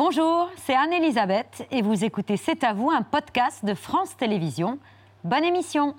Bonjour, c'est Anne-Elisabeth et vous écoutez C'est à vous, un podcast de France Télévisions. Bonne émission.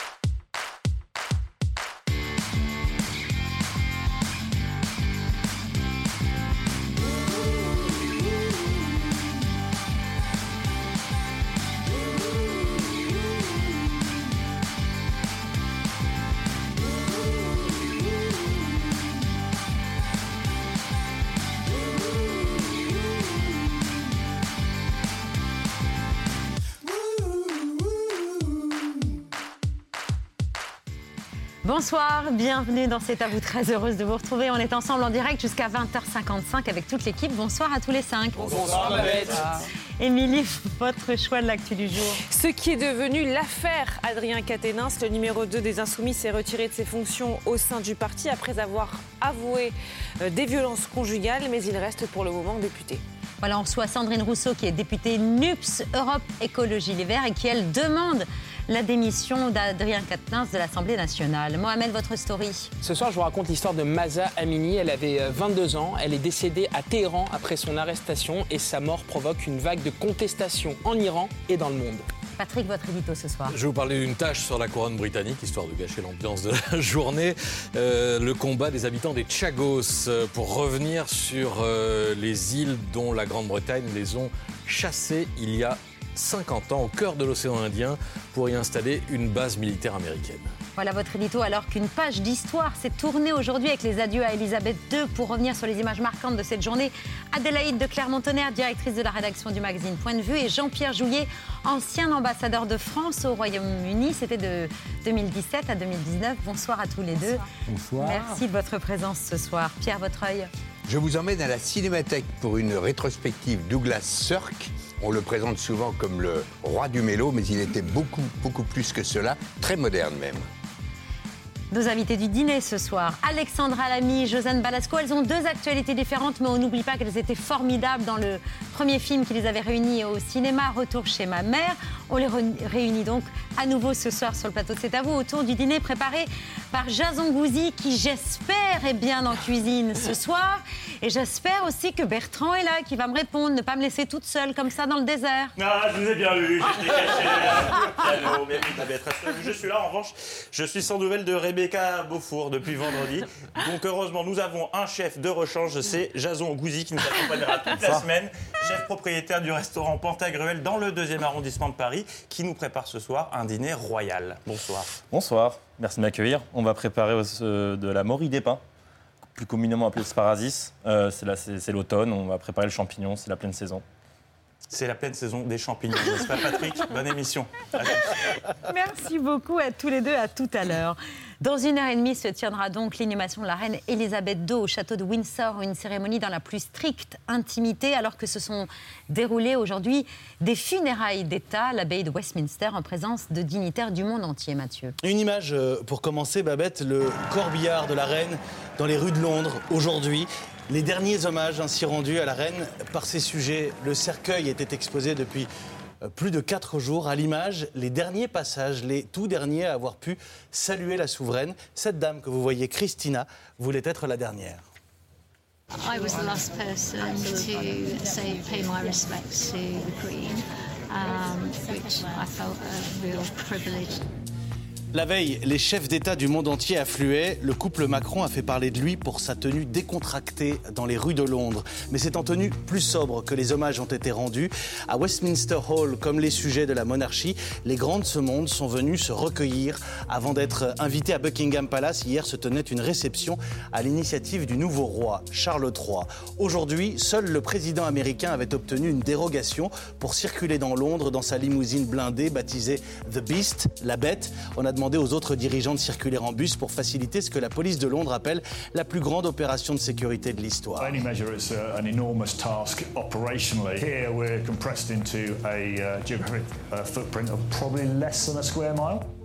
Bonsoir, bienvenue dans C'est à vous, très heureuse de vous retrouver. On est ensemble en direct jusqu'à 20h55 avec toute l'équipe. Bonsoir à tous les 5. Bonsoir Babette. Émilie, votre choix de l'actu du jour. Ce qui est devenu l'affaire Adrien Quatennens, le numéro 2 des Insoumis, s'est retiré de ses fonctions au sein du parti après avoir avoué des violences conjugales, mais il reste pour le moment député. Voilà, on reçoit Sandrine Rousseau qui est députée NUPS Europe Écologie Les Verts et qui, elle, demande la démission d'Adrien Quatennens de l'Assemblée nationale. Mohamed, votre story. Ce soir, je vous raconte l'histoire de Mahsa Amini. Elle avait 22 ans. Elle est décédée à Téhéran après son arrestation et sa mort provoque une vague de contestation en Iran et dans le monde. Patrick, votre édito ce soir. Je vais vous parler d'une tâche sur la couronne britannique, histoire de gâcher l'ambiance de la journée. Le combat des habitants des Chagos pour revenir sur les îles dont la Grande-Bretagne les ont chassées il y a 50 ans au cœur de l'océan Indien pour y installer une base militaire américaine. Voilà votre édito, alors qu'une page d'histoire s'est tournée aujourd'hui avec les adieux à Elisabeth II. Pour revenir sur les images marquantes de cette journée, Adélaïde de Clermont-Tonnerre, directrice de la rédaction du magazine Point de Vue, et Jean-Pierre Jouyet, ancien ambassadeur de France au Royaume-Uni. C'était de 2017 à 2019. Bonsoir à tous les deux. Bonsoir. Merci de votre présence ce soir. Pierre Vautreul. Je vous emmène à la Cinémathèque pour une rétrospective Douglas Sirk. On le présente souvent comme le roi du mélo, mais il était beaucoup plus que cela, très moderne même. Nos invités du dîner ce soir, Alexandra Lamy, Josiane Balasco, elles ont deux actualités différentes, mais on n'oublie pas qu'elles étaient formidables dans le premier film qui les avait réunies au cinéma, Retour chez ma mère. On les réunit donc à nouveau ce soir sur le plateau de C'est à vous, autour du dîner préparé par Jason Gouzy, qui j'espère est bien en cuisine ce soir. Et j'espère aussi que Bertrand est là, qui va me répondre, ne pas me laisser toute seule comme ça dans le désert. Ah, je vous ai bien vu, j'étais caché derrière le piano, mais oui, t'avais très bien vu. Je suis là, en revanche, je suis sans nouvelles de Rebecca Beaufour depuis vendredi. Donc heureusement, nous avons un chef de rechange, c'est Jason Gouzy, qui nous accompagnera toute la semaine, chef propriétaire du restaurant Pantagruel dans le 2e arrondissement de Paris, qui nous prépare ce soir un dîner royal. Bonsoir. Bonsoir, merci de m'accueillir. On va préparer de la morille des pins, plus communément appelée sparasis. C'est l'automne, on va préparer le champignon, c'est la pleine saison. C'est la pleine saison des champignons, n'est-ce pas Patrick? Bonne émission. Merci beaucoup à tous les deux, à tout à l'heure. Dans 1h30 se tiendra donc l'inhumation de la reine Elisabeth II au château de Windsor, une cérémonie dans la plus stricte intimité, alors que se sont déroulées aujourd'hui des funérailles d'État à l'abbaye de Westminster en présence de dignitaires du monde entier, Mathieu. Une image pour commencer, Babette, le corbillard de la reine dans les rues de Londres aujourd'hui. Les derniers hommages ainsi rendus à la reine par ses sujets. Le cercueil était exposé depuis plus de 4 jours. À l'image, les derniers passages, les tout derniers à avoir pu saluer la souveraine. Cette dame que vous voyez, Christina, voulait être la dernière. I was the last person to pay my respects to the Queen, which I felt a real privilege. La veille, les chefs d'État du monde entier affluaient. Le couple Macron a fait parler de lui pour sa tenue décontractée dans les rues de Londres. Mais c'est en tenue plus sobre que les hommages ont été rendus. À Westminster Hall, comme les sujets de la monarchie, les grands de ce monde sont venus se recueillir avant d'être invités à Buckingham Palace. Hier se tenait une réception à l'initiative du nouveau roi, Charles III. Aujourd'hui, seul le président américain avait obtenu une dérogation pour circuler dans Londres dans sa limousine blindée baptisée The Beast, la bête. On a demandé aux autres dirigeants de circuler en bus pour faciliter ce que la police de Londres appelle la plus grande opération de sécurité de l'histoire. By any measure, it's an enormous task operationally. Here we're compressed into a geographic footprint of probably less than a square mile.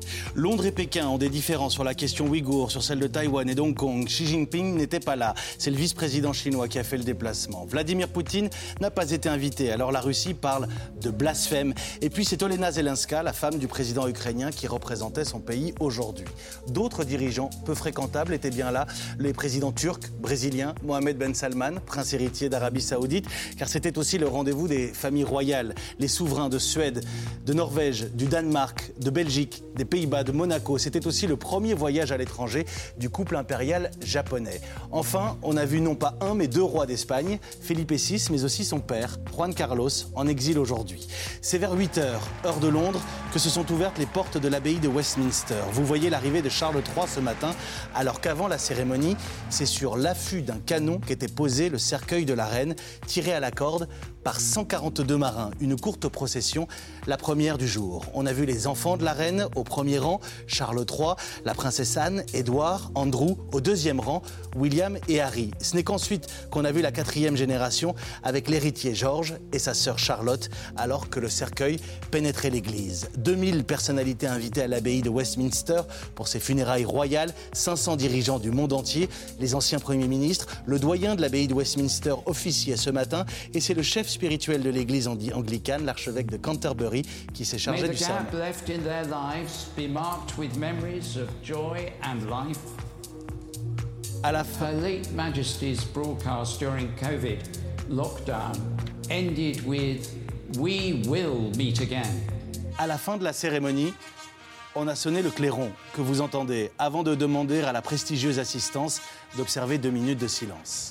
Londres et Pékin ont des différends sur la question ouïghour, sur celle de Taïwan et d'Hong Kong. Xi Jinping n'était pas là. C'est le vice-président chinois qui a fait le déplacement. Vladimir Poutine n'a pas été invité. Alors la Russie parle de blasphème. Et puis c'est Olena Zelenska, la femme du président ukrainien, qui représentait son pays aujourd'hui. D'autres dirigeants peu fréquentables étaient bien là. Les présidents turcs, brésiliens, Mohamed Ben Salman, prince héritier d'Arabie Saoudite, car c'était aussi le rendez-vous des familles royales, les souverains de Suède, de Norvège, du Danemark, de Belgique, des Pays-Bas, de Monaco. C'était aussi le premier voyage à l'étranger du couple impérial japonais. Enfin, on a vu non pas un, mais deux rois d'Espagne, Felipe VI, mais aussi son père, Juan Carlos, en exil aujourd'hui. C'est vers 8h, heure de Londres, que se sont ouvertes les portes de l'abbaye de Westminster. Vous voyez l'arrivée de Charles III ce matin, alors qu'avant la cérémonie, c'est sur l'affût d'un canon qu'était posé le cercueil de la reine, tiré à la corde par 142 marins. Une courte procession, la première du jour. On a vu les enfants de la reine au premier rang, Charles III, la princesse Anne, Édouard, Andrew, au deuxième rang, William et Harry. Ce n'est qu'ensuite qu'on a vu la 4e génération avec l'héritier George et sa sœur Charlotte, alors que le cercueil pénétrait l'église. 2000 personnalités invitées à l'abbaye de Westminster pour ces funérailles royales, 500 dirigeants du monde entier, les anciens premiers ministres, le doyen de l'abbaye de Westminster officiait ce matin, et c'est le chef spirituel de l'église anglicane, l'archevêque de Canterbury, qui s'est chargé du sermon. À la fin, Her late Majesty's broadcast during COVID lockdown ended with "We will meet again." à la fin de la cérémonie, on a sonné le clairon que vous entendez avant de demander à la prestigieuse assistance d'observer 2 minutes de silence.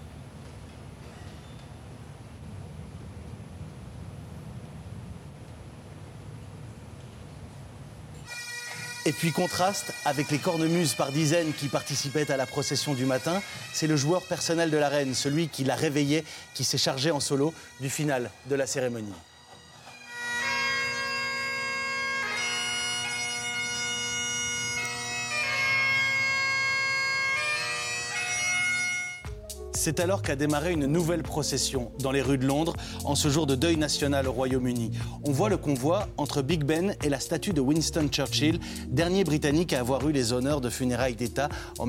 Et puis contraste avec les cornemuses par dizaines qui participaient à la procession du matin, c'est le joueur personnel de la reine, celui qui la réveillait, qui s'est chargé en solo du final de la cérémonie. C'est alors qu'a démarré une nouvelle procession dans les rues de Londres en ce jour de deuil national au Royaume-Uni. On voit le convoi entre Big Ben et la statue de Winston Churchill, dernier Britannique à avoir eu les honneurs de funérailles d'État en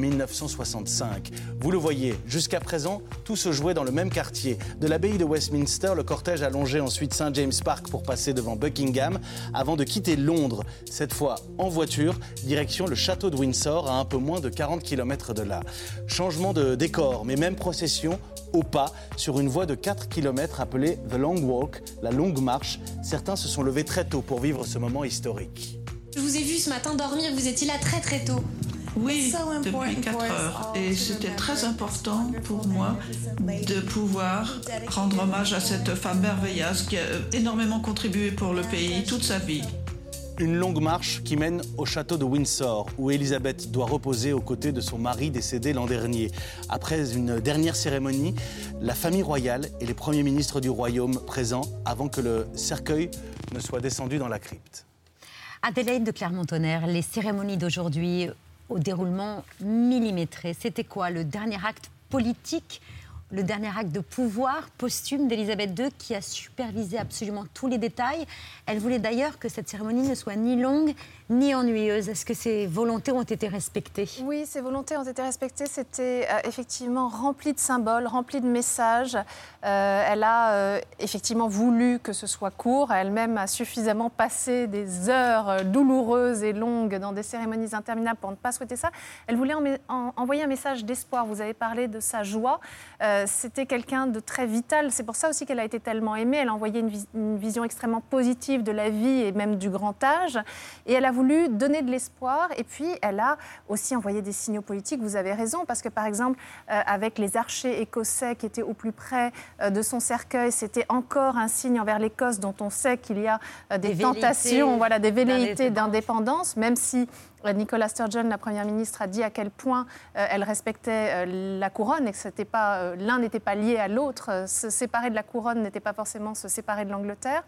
1965. Vous le voyez, jusqu'à présent, tout se jouait dans le même quartier. De l'abbaye de Westminster, le cortège a longé ensuite St James Park pour passer devant Buckingham avant de quitter Londres, cette fois en voiture, direction le château de Windsor à un peu moins de 40 km de là. Changement de décor, mais même procession au pas sur une voie de 4 km appelée The Long Walk, la longue marche. Certains se sont levés très tôt pour vivre ce moment historique. Je vous ai vu ce matin dormir, vous étiez là très très tôt. Oui, depuis 4 heures. Et c'était très important pour moi de pouvoir rendre hommage à cette femme merveilleuse qui a énormément contribué pour le pays toute sa vie. Une longue marche qui mène au château de Windsor, où Elisabeth doit reposer aux côtés de son mari décédé l'an dernier. Après une dernière cérémonie, la famille royale et les premiers ministres du royaume présents avant que le cercueil ne soit descendu dans la crypte. Adélaïde de Clermont-Tonnerre, les cérémonies d'aujourd'hui au déroulement millimétré, c'était quoi le dernier acte politique, le dernier acte de pouvoir posthume d'Élisabeth II qui a supervisé absolument tous les détails. Elle voulait d'ailleurs que cette cérémonie ne soit ni longue ni ennuyeuse. Est-ce que ces volontés ont été respectées ? Oui, ces volontés ont été respectées. C'était effectivement rempli de symboles, rempli de messages. Elle a effectivement voulu que ce soit court. Elle-même a suffisamment passé des heures douloureuses et longues dans des cérémonies interminables pour ne pas souhaiter ça. Elle voulait envoyer un message d'espoir. Vous avez parlé de sa joie. C'était quelqu'un de très vital. C'est pour ça aussi qu'elle a été tellement aimée. Elle a envoyé une vision extrêmement positive de la vie et même du grand âge. Et elle a voulu donner de l'espoir. Et puis, elle a aussi envoyé des signaux politiques. Vous avez raison, parce que, par exemple, avec les archers écossais qui étaient au plus près de son cercueil, c'était encore un signe envers l'Écosse dont on sait qu'il y a des tentations, des velléités d'indépendance, même si Nicola Sturgeon, la Première ministre, a dit à quel point elle respectait la couronne et que l'un n'était pas lié à l'autre. Se séparer de la couronne n'était pas forcément se séparer de l'Angleterre.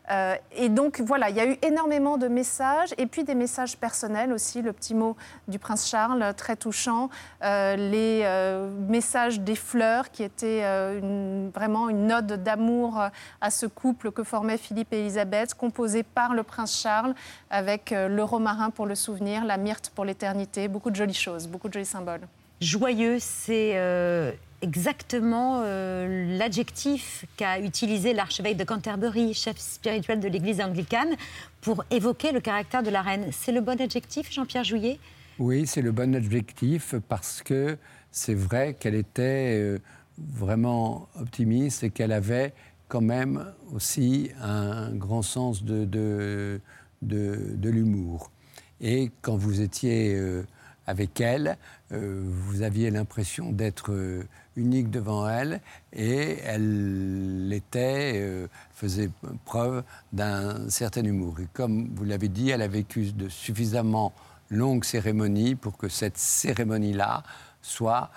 Et donc, voilà, il y a eu énormément de messages, et puis des messages personnels aussi, le petit mot du prince Charles, très touchant, les messages des fleurs, qui étaient vraiment une ode d'amour à ce couple que formaient Philippe et Élisabeth, composé par le prince Charles, avec le romarin pour le souvenir, la myrte pour l'éternité, beaucoup de jolies choses, beaucoup de jolis symboles. Joyeux, c'est exactement l'adjectif qu'a utilisé l'archevêque de Canterbury, chef spirituel de l'église anglicane, pour évoquer le caractère de la reine. C'est le bon adjectif, Jean-Pierre Jouyet ? Oui, c'est le bon adjectif parce que c'est vrai qu'elle était vraiment optimiste et qu'elle avait quand même aussi un grand sens de l'humour. Et quand vous étiez avec elle, vous aviez l'impression d'être unique devant elle et elle faisait preuve d'un certain humour. Et comme vous l'avez dit, elle a vécu de suffisamment longues cérémonies pour que cette cérémonie-là soit,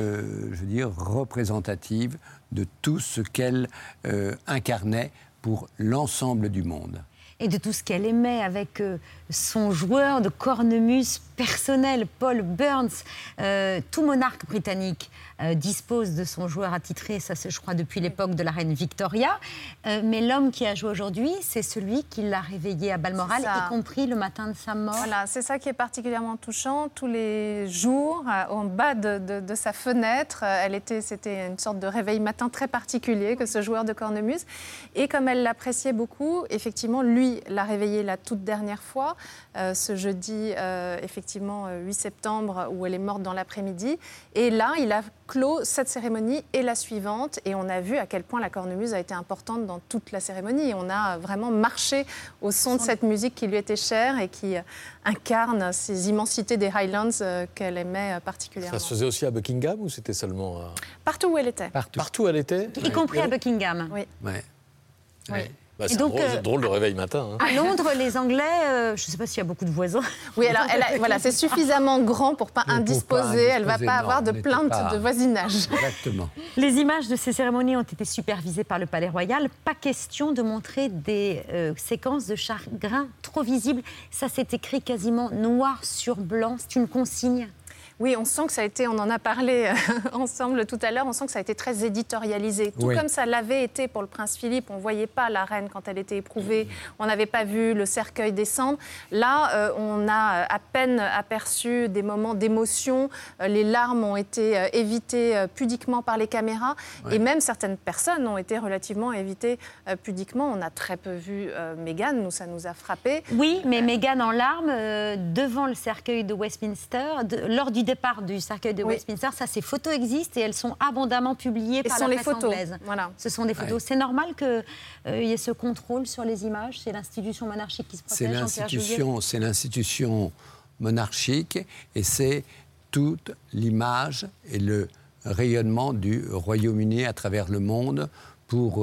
représentative de tout ce qu'elle incarnait pour l'ensemble du monde. Et de tout ce qu'elle aimait avec son joueur de cornemuse personnel, Paul Burns. Tout monarque britannique dispose de son joueur attitré, ça c'est, je crois, depuis l'époque de la reine Victoria. Mais l'homme qui a joué aujourd'hui, c'est celui qui l'a réveillé à Balmoral, y compris le matin de sa mort. Voilà, c'est ça qui est particulièrement touchant. Tous les jours, en bas de sa fenêtre, c'était une sorte de réveil matin très particulier que ce joueur de cornemuse. Et comme elle l'appréciait beaucoup, effectivement, lui l'a réveillée la toute dernière fois, ce jeudi, effectivement, 8 septembre, où elle est morte dans l'après-midi. Et là, il a clos cette cérémonie et la suivante. Et on a vu à quel point la cornemuse a été importante dans toute la cérémonie. Et on a vraiment marché au son de cette musique qui lui était chère et qui incarne ces immensités des Highlands qu'elle aimait particulièrement. Ça se faisait aussi à Buckingham ou c'était seulement Partout où elle était. Partout où elle était. Y compris à Buckingham. Oui. Ouais. Oui. Bah, c'est drôle de réveil matin. Hein. À Londres, les Anglais, je ne sais pas s'il y a beaucoup de voisins. Oui, alors voilà, c'est suffisamment grand pour pas indisposer. Elle ne va pas avoir de plainte de voisinage. Exactement. Les images de ces cérémonies ont été supervisées par le Palais Royal. Pas question de montrer des séquences de chagrin trop visibles. Ça s'est écrit quasiment noir sur blanc. C'est une consigne. Oui, on sent que ça a été, on en a parlé ensemble tout à l'heure, on sent que ça a été très éditorialisé. Tout comme ça l'avait été pour le prince Philippe, on ne voyait pas la reine quand elle était éprouvée, on n'avait pas vu le cercueil descendre. Là, on a à peine aperçu des moments d'émotion, les larmes ont été évitées pudiquement par les caméras, et même certaines personnes ont été relativement évitées pudiquement. On a très peu vu Meghan, nous, ça nous a frappé. Oui, mais Meghan en larmes devant le cercueil de Westminster, lors du départ du cercueil de Westminster, ça, ces photos existent et elles sont abondamment publiées par la presse anglaise. Voilà. Ce sont des photos. Ouais. C'est normal qu'il y ait ce contrôle sur les images. C'est l'institution monarchique qui se protège. C'est l'institution monarchique et c'est toute l'image et le rayonnement du Royaume-Uni à travers le monde pour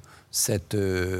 cette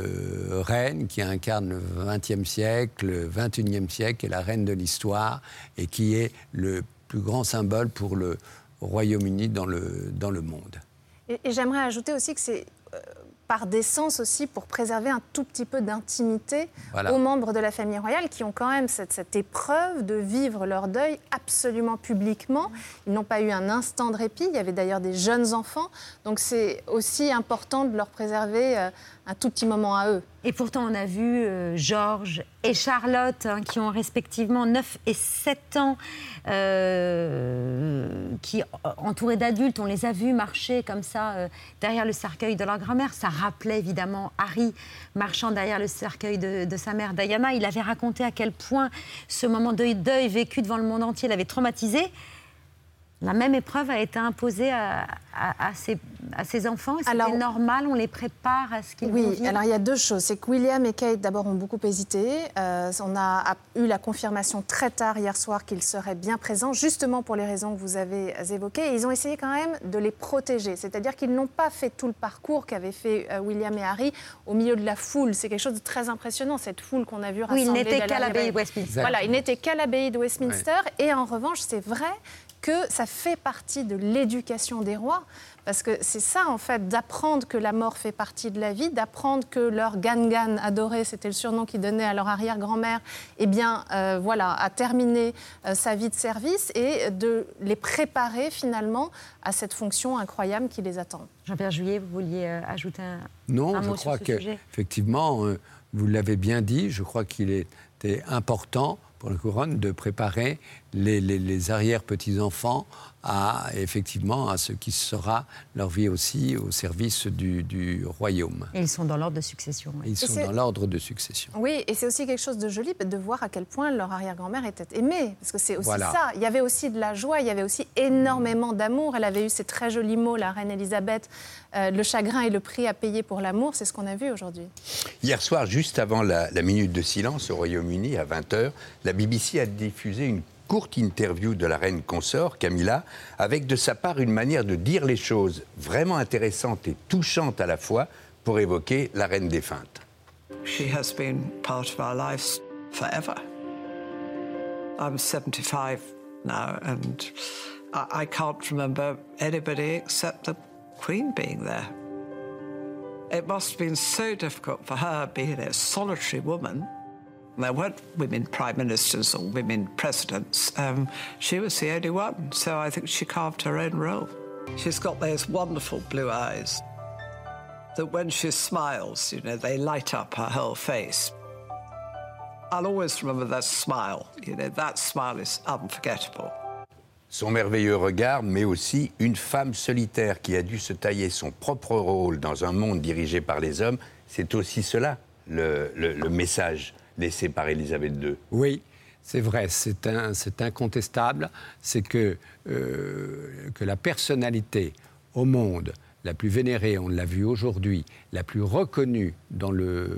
reine qui incarne le XXe siècle, le XXIe siècle, et la reine de l'histoire, et qui est le plus grand symbole pour le Royaume-Uni dans le monde. Et j'aimerais ajouter aussi que c'est par décence aussi pour préserver un tout petit peu d'intimité aux membres de la famille royale qui ont quand même cette épreuve de vivre leur deuil absolument publiquement. Ils n'ont pas eu un instant de répit. Il y avait d'ailleurs des jeunes enfants. Donc c'est aussi important de leur préserver un tout petit moment à eux. Et pourtant, on a vu George et Charlotte, qui ont respectivement 9 et 7 ans, qui, entourés d'adultes, on les a vus marcher comme ça derrière le cercueil de leur grand-mère. Ça rappelait évidemment Harry marchant derrière le cercueil de sa mère Diana. Il avait raconté à quel point ce moment de deuil vécu devant le monde entier l'avait traumatisé. La même épreuve a été imposée à ces enfants. Est-ce que c'est normal, on les prépare à ce qu'ils vont vivre ? Oui, alors il y a deux choses. C'est que William et Kate, d'abord, ont beaucoup hésité. On a eu la confirmation très tard hier soir qu'ils seraient bien présents, justement pour les raisons que vous avez évoquées. Et ils ont essayé quand même de les protéger. C'est-à-dire qu'ils n'ont pas fait tout le parcours qu'avaient fait William et Harry au milieu de la foule. C'est quelque chose de très impressionnant, cette foule qu'on a vue rassemblée. Oui, ils n'étaient qu'à l'abbaye de Westminster. Voilà, ils n'étaient qu'à l'abbaye de Westminster. Et en revanche, c'est vrai que ça fait partie de l'éducation des rois. Parce que c'est ça, en fait, d'apprendre que la mort fait partie de la vie, d'apprendre que leur Gangan adoré, c'était le surnom qu'ils donnaient à leur arrière-grand-mère, eh bien, a terminé sa vie de service et de les préparer, finalement, à cette fonction incroyable qui les attend. Jean-Pierre Juillet, vous vouliez ajouter un mot sur ce sujet ? Non, je crois qu'effectivement, vous l'avez bien dit, je crois qu'il était important pour la couronne de préparer les arrière-petits-enfants à ce qui sera leur vie aussi au service du royaume. Et ils sont dans l'ordre de succession. Oui. Ils sont dans l'ordre de succession. Oui, et c'est aussi quelque chose de joli de voir à quel point leur arrière-grand-mère était aimée. Parce que c'est aussi ça. Il y avait aussi de la joie, il y avait aussi énormément d'amour. Elle avait eu ces très jolis mots, la reine Elisabeth, le chagrin et le prix à payer pour l'amour. C'est ce qu'on a vu aujourd'hui. Hier soir, juste avant la minute de silence au Royaume-Uni, à 20h, la BBC a diffusé une courte interview de la reine consort, Camilla, avec de sa part une manière de dire les choses vraiment intéressante et touchante à la fois pour évoquer la reine défunte. She has been part of our lives forever. I'm 75 now and I can't remember anybody except the Queen being there. It must have been so difficult for her being a solitary woman. There weren't women prime ministers or women presidents. She was the only one, so I think she carved her own role. She's got those wonderful blue eyes that when she smiles, they light up her whole face. I'll always remember that smile. That smile is unforgettable. Son merveilleux regard, mais aussi une femme solitaire qui a dû se tailler son propre rôle dans un monde dirigé par les hommes. C'est aussi cela, le message laissé par Élisabeth II. Oui, c'est vrai, c'est incontestable. C'est que la personnalité au monde la plus vénérée, on l'a vu aujourd'hui, la plus reconnue dans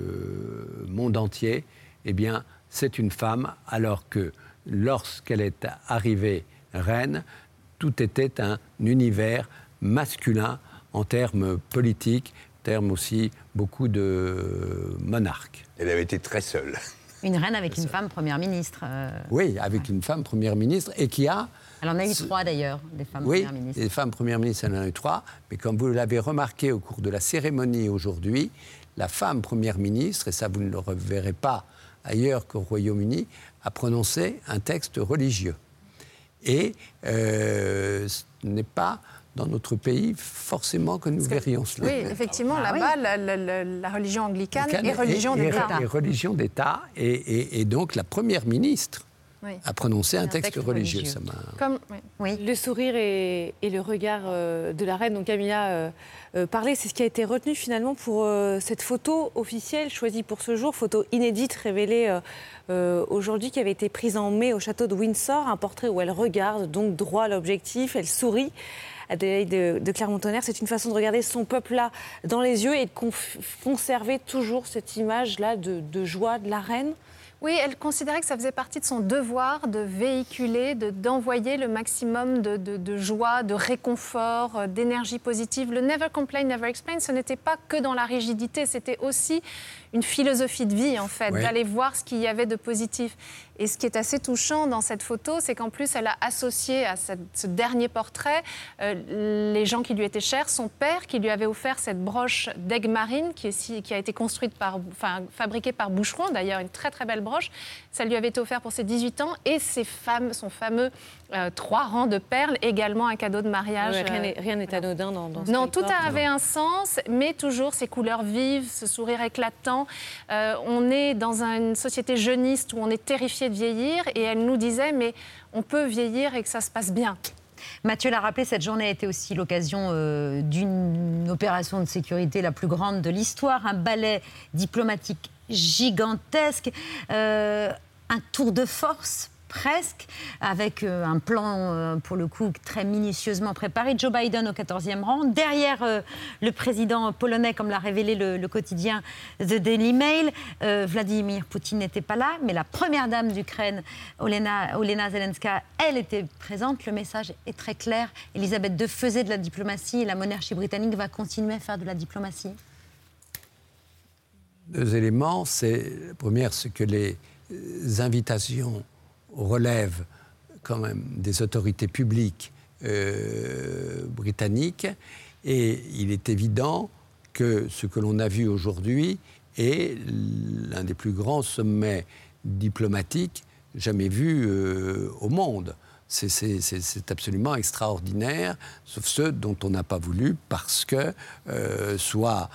le monde entier, eh bien, c'est une femme, alors que lorsqu'elle est arrivée reine, tout était un univers masculin en termes politiques, en termes aussi beaucoup de monarques. Elle avait été très seule. Une reine avec une femme première ministre. Oui, avec une femme première ministre et qui a... Elle en a eu 3 d'ailleurs, des femmes premières ministres. Oui, des femmes premières ministres, elle en a eu 3. Mais comme vous l'avez remarqué au cours de la cérémonie aujourd'hui, la femme première ministre, et ça vous ne le reverrez pas ailleurs qu'au Royaume-Uni, a prononcé un texte religieux. Et ce n'est pas dans notre pays forcément que nous verrions cela. Oui, effectivement, là-bas, la religion anglicane est religion d'État. Et religion d'État, et donc la première ministre a prononcé un texte religieux. Ça m'a... Le sourire et le regard de la reine dont Camilla parlait, c'est ce qui a été retenu finalement pour cette photo officielle choisie pour ce jour, photo inédite révélée aujourd'hui, qui avait été prise en mai au château de Windsor, un portrait où elle regarde donc droit à l'objectif, elle sourit. Adélaïde de Clermont-Tonnerre, c'est une façon de regarder son peuple-là dans les yeux et de conserver toujours cette image-là de joie de la reine. Oui, elle considérait que ça faisait partie de son devoir de véhiculer, d'envoyer le maximum de joie, de réconfort, d'énergie positive. Le never complain, never explain, ce n'était pas que dans la rigidité, c'était aussi une philosophie de vie, en fait, d'aller voir ce qu'il y avait de positif. Et ce qui est assez touchant dans cette photo, c'est qu'en plus, elle a associé à ce dernier portrait les gens qui lui étaient chers. Son père, qui lui avait offert cette broche d'aigle marine, qui a été fabriquée par Boucheron, d'ailleurs, une très très belle broche. Ça lui avait été offert pour ses 18 ans. Et son fameux 3 rangs de perles, également un cadeau de mariage. Rien n'est anodin dans ce Non, tout avait un sens, mais toujours ces couleurs vives, ce sourire éclatant. On est dans une société jeuniste où on est terrifié de vieillir, et elle nous disait, mais on peut vieillir et que ça se passe bien. Mathieu l'a rappelé, cette journée a été aussi l'occasion d'une opération de sécurité la plus grande de l'histoire, un ballet diplomatique gigantesque, un tour de force presque, avec un plan, pour le coup, très minutieusement préparé. Joe Biden au 14e rang. Derrière le président polonais, comme l'a révélé le quotidien The Daily Mail, Vladimir Poutine n'était pas là, mais la première dame d'Ukraine, Olena Zelenska, elle était présente. Le message est très clair. Elisabeth II faisait de la diplomatie et la monarchie britannique va continuer à faire de la diplomatie. 2 éléments. C'est, première, ce que les invitations relèvent quand même des autorités publiques britanniques. Et il est évident que ce que l'on a vu aujourd'hui est l'un des plus grands sommets diplomatiques jamais vus au monde. C'est absolument extraordinaire, sauf ceux dont on n'a pas voulu parce que soit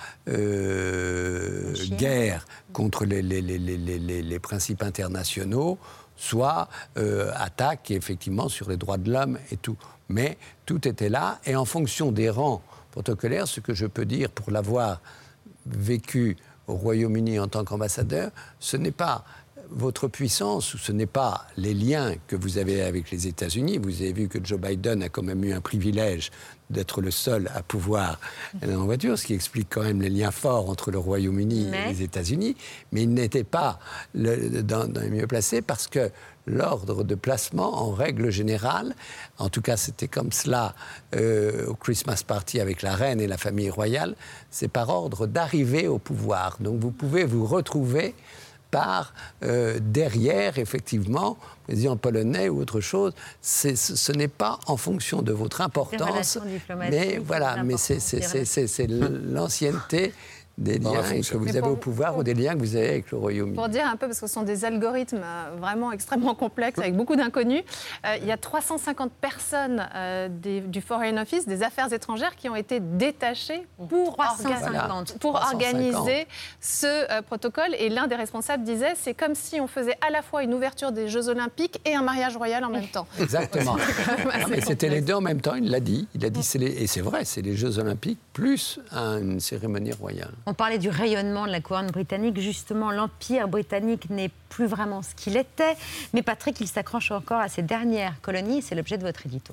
guerre contre les principes internationaux, soit attaque effectivement sur les droits de l'homme et tout. Mais tout était là, et en fonction des rangs protocolaires, ce que je peux dire pour l'avoir vécu au Royaume-Uni en tant qu'ambassadeur, ce n'est pas votre puissance, ou ce n'est pas les liens que vous avez avec les États-Unis. Vous avez vu que Joe Biden a quand même eu un privilège d'être le seul à pouvoir aller en voiture, ce qui explique quand même les liens forts entre le Royaume-Uni et les États-Unis. Mais il n'était pas dans les mieux placés parce que l'ordre de placement, en règle générale, en tout cas c'était comme cela au Christmas Party avec la reine et la famille royale, c'est par ordre d'arrivée au pouvoir. Donc vous pouvez vous retrouver par derrière, effectivement, président polonais ou autre chose. Ce n'est pas en fonction de votre importance, mais voilà, mais c'est l'ancienneté des liens que vous avez au pouvoir ou des liens que vous avez avec le Royaume-Uni. Pour dire un peu, parce que ce sont des algorithmes vraiment extrêmement complexes, avec beaucoup d'inconnus, il y a 350 personnes du Foreign Office, des affaires étrangères, qui ont été détachées pour organiser ce protocole. Et l'un des responsables disait, c'est comme si on faisait à la fois une ouverture des Jeux Olympiques et un mariage royal en même temps. Exactement. Mais c'était les deux en même temps, il l'a dit. Et c'est vrai, c'est les Jeux Olympiques plus une cérémonie royale. On parlait du rayonnement de la couronne britannique. Justement, l'Empire britannique n'est plus vraiment ce qu'il était. Mais Patrick, il s'accroche encore à ses dernières colonies. C'est l'objet de votre édito.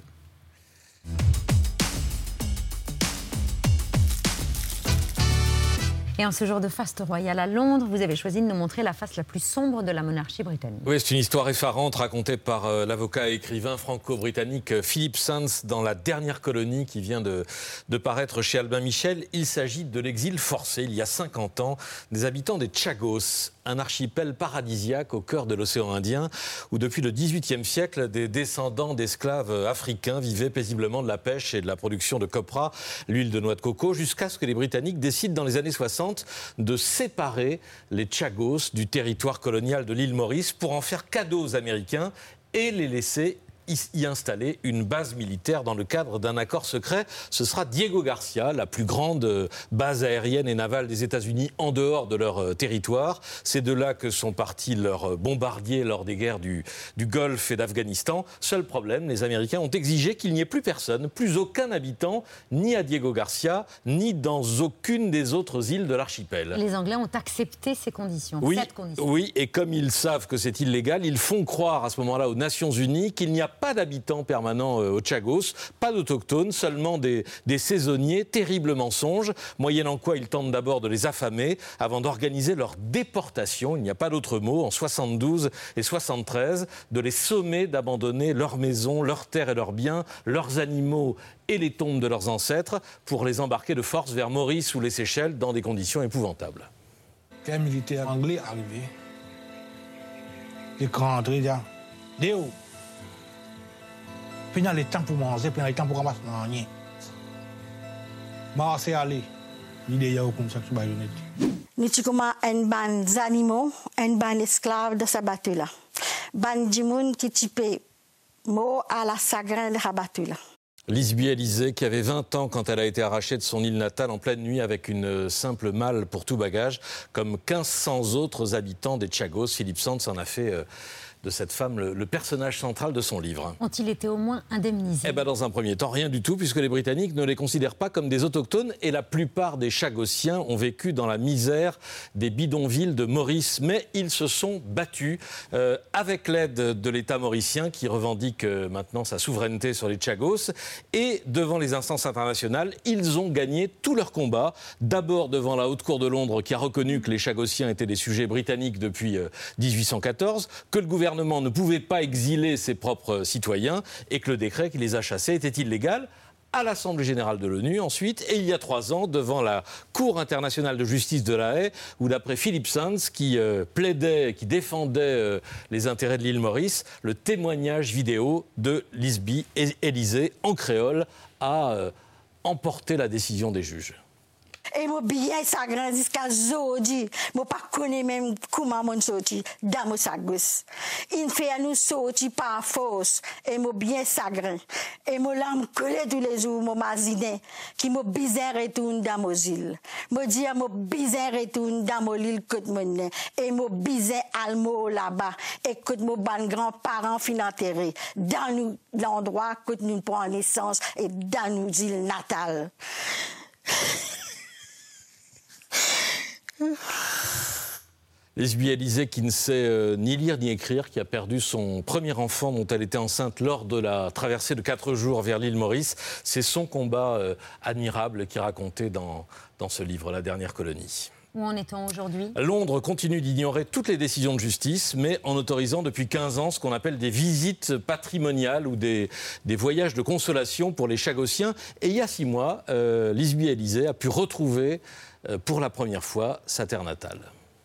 Et en ce jour de faste royale à Londres, vous avez choisi de nous montrer la face la plus sombre de la monarchie britannique. Oui, c'est une histoire effarante racontée par l'avocat et écrivain franco-britannique Philip Sands dans La dernière colonie qui vient de paraître chez Albin Michel. Il s'agit de l'exil forcé, il y a 50 ans, des habitants des Chagos, un archipel paradisiaque au cœur de l'océan Indien, où depuis le XVIIIe siècle, des descendants d'esclaves africains vivaient paisiblement de la pêche et de la production de copra, l'huile de noix de coco, jusqu'à ce que les Britanniques décident dans les années 60 de séparer les Chagos du territoire colonial de l'île Maurice pour en faire cadeau aux Américains et les laisser y installer une base militaire dans le cadre d'un accord secret. Ce sera Diego Garcia, la plus grande base aérienne et navale des États-Unis en dehors de leur territoire. C'est de là que sont partis leurs bombardiers lors des guerres du Golfe et d'Afghanistan. Seul problème, les Américains ont exigé qu'il n'y ait plus personne, plus aucun habitant, ni à Diego Garcia, ni dans aucune des autres îles de l'archipel. Les Anglais ont accepté ces conditions, cette condition. Oui, et comme ils savent que c'est illégal, ils font croire à ce moment-là aux Nations Unies qu'il n'y a pas d'habitants permanents aux Chagos, pas d'autochtones, seulement des saisonniers. Terrible mensonge, moyennant quoi ils tentent d'abord de les affamer avant d'organiser leur déportation, il n'y a pas d'autre mot, en 72 et 73, de les sommer d'abandonner leurs maisons, leurs terres et leurs biens, leurs animaux et les tombes de leurs ancêtres pour les embarquer de force vers Maurice ou les Seychelles dans des conditions épouvantables. Qu'un militaire anglais arrivé, il est rentré là, Déo. Puis dans les temps pour manger, puis dans les temps pour ramasser rien. Bah, c'est aller. Il est là comme ça, sur baïonnette. Nous sommes un ban d'animaux, un ban d'esclaves de ce bateau-là. Ban d'imoun qui type mot à la sagrin de ce bateau-là. Lisbie Alizé, qui avait 20 ans quand elle a été arrachée de son île natale en pleine nuit avec une simple malle pour tout bagage, comme 1500 autres habitants des Chagos. Philip Sands en a fait de cette femme le personnage central de son livre. Ont-ils été au moins indemnisés ? Eh bien, dans un premier temps, rien du tout, puisque les Britanniques ne les considèrent pas comme des autochtones et la plupart des Chagossiens ont vécu dans la misère des bidonvilles de Maurice. Mais ils se sont battus avec l'aide de l'État mauricien qui revendique maintenant sa souveraineté sur les Chagos. Et devant les instances internationales, ils ont gagné tout leur combat. D'abord devant la Haute Cour de Londres qui a reconnu que les Chagossiens étaient des sujets britanniques depuis 1814, que le gouvernement ne pouvait pas exiler ses propres citoyens et que le décret qui les a chassés était illégal. à l'Assemblée générale de l'ONU ensuite, et il y a 3 ans, devant la Cour internationale de justice de La Haye, où d'après Philippe Sands, qui défendait les intérêts de l'île Maurice, le témoignage vidéo de Lisby Élysée en créole a emporté la décision des juges. Et moi bien sagran jusqu'à aujourd'hui, moi pas connais même comment mon sorti dans mon sagos. Il fait à nous sortir par force et moi bien sagran. Et moi l'âme collé tous les jours mon mazine qui moi bizarre retourne dans mon île. Moi dis à moi bizarre retourne dans mon île côte mon et moi bizarre almo là-bas et côte mon ban grands-parents fin enterré dans nous l'endroit côte nous prend naissance et dans nos îles natales. Lisby Élysée qui ne sait ni lire ni écrire, qui a perdu son premier enfant dont elle était enceinte lors de la traversée de 4 jours vers l'île Maurice. C'est son combat admirable qui est raconté dans ce livre, La dernière colonie. Où en est-on aujourd'hui ? Londres continue d'ignorer toutes les décisions de justice, mais en autorisant depuis 15 ans ce qu'on appelle des visites patrimoniales ou des voyages de consolation pour les Chagossiens. Et il y a 6 mois, Lisby Élysée a pu retrouver pour la première fois sa terre natale.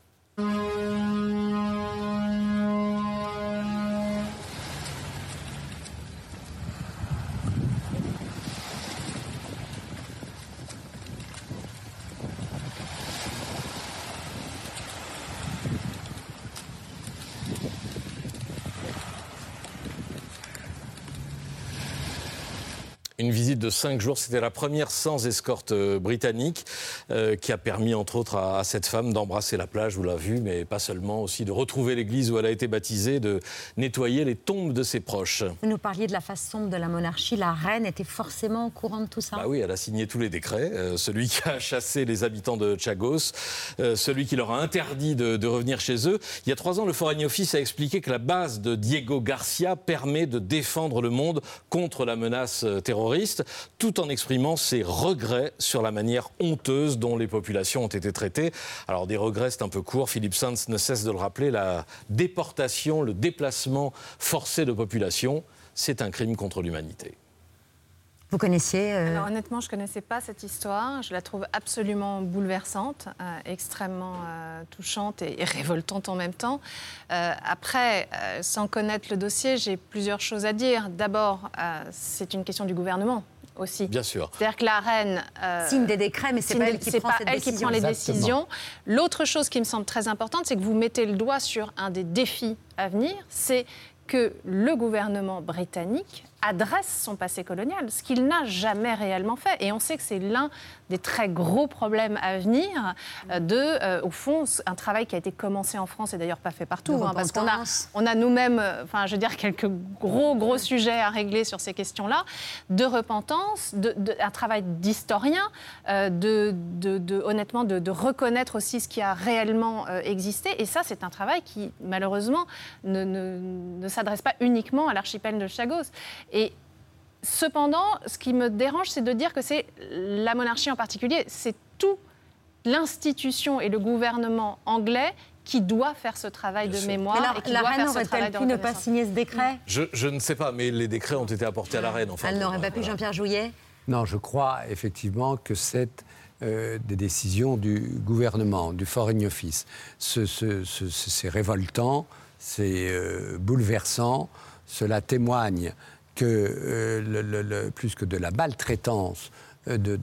Une visite de 5 jours, c'était la première sans escorte britannique qui a permis entre autres à cette femme d'embrasser la plage, vous l'avez vu, mais pas seulement, aussi de retrouver l'église où elle a été baptisée, de nettoyer les tombes de ses proches. Vous nous parliez de la face sombre de la monarchie, la reine était forcément au courant de tout ça ? Bah oui, elle a signé tous les décrets, celui qui a chassé les habitants de Chagos, celui qui leur a interdit de revenir chez eux. Il y a 3 ans, le Foreign Office a expliqué que la base de Diego Garcia permet de défendre le monde contre la menace terroriste, tout en exprimant ses regrets sur la manière honteuse dont les populations ont été traitées. Alors des regrets, c'est un peu court, Philippe Sands ne cesse de le rappeler, la déportation, le déplacement forcé de population, c'est un crime contre l'humanité. Vous connaissiez Alors honnêtement, je ne connaissais pas cette histoire. Je la trouve absolument bouleversante, extrêmement touchante et révoltante en même temps. Après, sans connaître le dossier, j'ai plusieurs choses à dire. D'abord, c'est une question du gouvernement aussi. Bien sûr. C'est-à-dire que la reine signe des décrets, mais c'est pas elle qui prend cette décision. qui prend les décisions. L'autre chose qui me semble très importante, c'est que vous mettez le doigt sur un des défis à venir, c'est que le gouvernement britannique adresse son passé colonial, ce qu'il n'a jamais réellement fait. Et on sait que c'est l'un des très gros problèmes à venir au fond, un travail qui a été commencé en France et d'ailleurs pas fait partout, parce qu'on a nous-mêmes, quelques gros sujets à régler sur ces questions-là, de repentance, un travail d'historien, honnêtement, de reconnaître aussi ce qui a réellement existé. Et ça, c'est un travail qui, malheureusement, ne s'adresse pas uniquement à l'archipel de Chagos. Et cependant, ce qui me dérange, c'est de dire que c'est la monarchie en particulier, c'est toute l'institution et le gouvernement anglais qui doit faire ce travail de mémoire. Mais la reine aurait-elle pu ne pas signer ce décret ? Je ne sais pas, mais les décrets ont été apportés à la reine. Elle n'aurait pas pu, Jean-Pierre Jouyet ? Non, je crois effectivement que c'est des décisions du gouvernement, du Foreign Office. C'est révoltant, c'est bouleversant, cela témoigne que plus que de la maltraitance de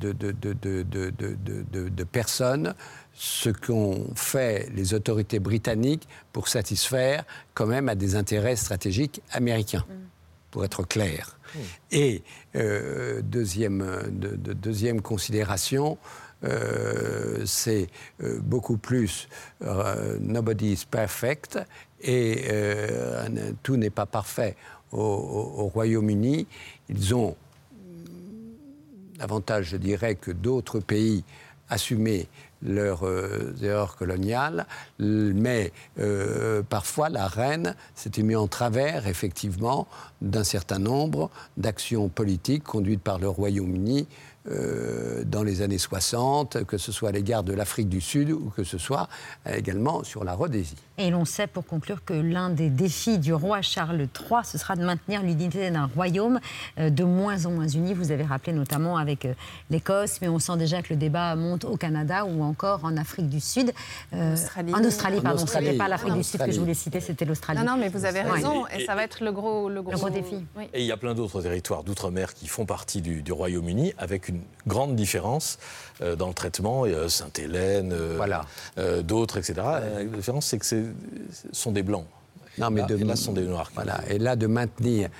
personnes, ce qu'ont fait les autorités britanniques pour satisfaire quand même à des intérêts stratégiques américains, pour être clair. Et deuxième considération, c'est beaucoup plus nobody is perfect et tout n'est pas parfait. Au Royaume-Uni, ils ont l'avantage, je dirais, que d'autres pays assumer leurs erreurs coloniales, mais parfois la reine s'était mise en travers, effectivement, d'un certain nombre d'actions politiques conduites par le Royaume-Uni dans les années 60, que ce soit à l'égard de l'Afrique du Sud ou que ce soit également sur la Rhodésie. Et l'on sait, pour conclure, que l'un des défis du roi Charles III, ce sera de maintenir l'unité d'un royaume de moins en moins uni. Vous avez rappelé notamment avec l'Écosse, mais on sent déjà que le débat monte au Canada ou encore en Afrique du Sud. En Australie, pardon. Ce n'était pas l'Afrique du Sud que je voulais citer, c'était l'Australie. Non, mais vous avez raison, et ça va être le gros défi. Oui. Et il y a plein d'autres territoires d'outre-mer qui font partie du Royaume-Uni, avec une grande différence dans le traitement. Sainte-Hélène, d'autres, etc. La différence, c'est que ce sont des Blancs. Non, mais là, ce sont des Noirs. Voilà. Et là, de maintenir,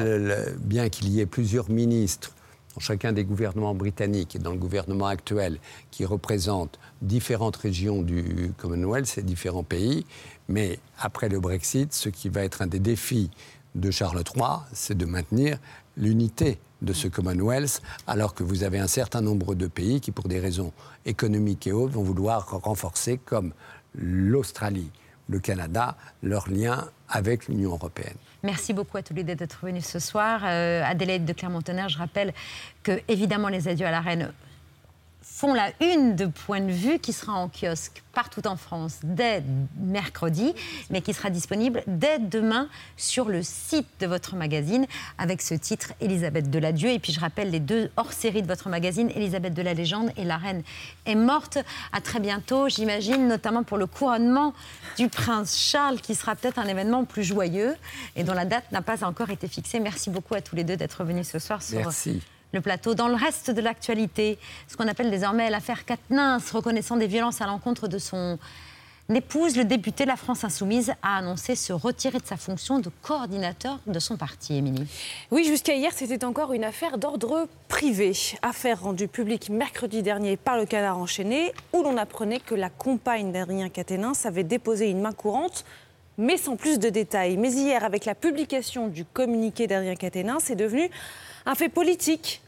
bien qu'il y ait plusieurs ministres dans chacun des gouvernements britanniques et dans le gouvernement actuel qui représentent différentes régions du Commonwealth et différents pays, mais après le Brexit, ce qui va être un des défis de Charles III, c'est de maintenir l'unité de ce Commonwealth, alors que vous avez un certain nombre de pays qui, pour des raisons économiques et autres, vont vouloir renforcer, comme l'Australie, le Canada, leur lien avec l'Union européenne. Merci beaucoup à tous les deux d'être venus ce soir. Adélaïde de Clermont-Tonnerre, je rappelle que, évidemment, les adieux à la reine font la une de Point de vue, qui sera en kiosque partout en France dès mercredi, mais qui sera disponible dès demain sur le site de votre magazine avec ce titre Élisabeth de l'adieu. Et puis je rappelle les deux hors-série de votre magazine, Élisabeth de la légende et La reine est morte. À très bientôt, j'imagine, notamment pour le couronnement du prince Charles, qui sera peut-être un événement plus joyeux et dont la date n'a pas encore été fixée. Merci beaucoup à tous les deux d'être venus ce soir sur le plateau. Dans le reste de l'actualité, ce qu'on appelle désormais l'affaire Quatennens, reconnaissant des violences à l'encontre de son épouse, le député de la France Insoumise a annoncé se retirer de sa fonction de coordinateur de son parti. Émilie. Oui, jusqu'à hier, c'était encore une affaire d'ordre privé. Affaire rendue publique mercredi dernier par le Canard enchaîné, où l'on apprenait que la compagne d'Adrien Quatennens avait déposé une main courante, mais sans plus de détails. Mais hier, avec la publication du communiqué d'Adrien Quatennens, c'est devenu un fait politique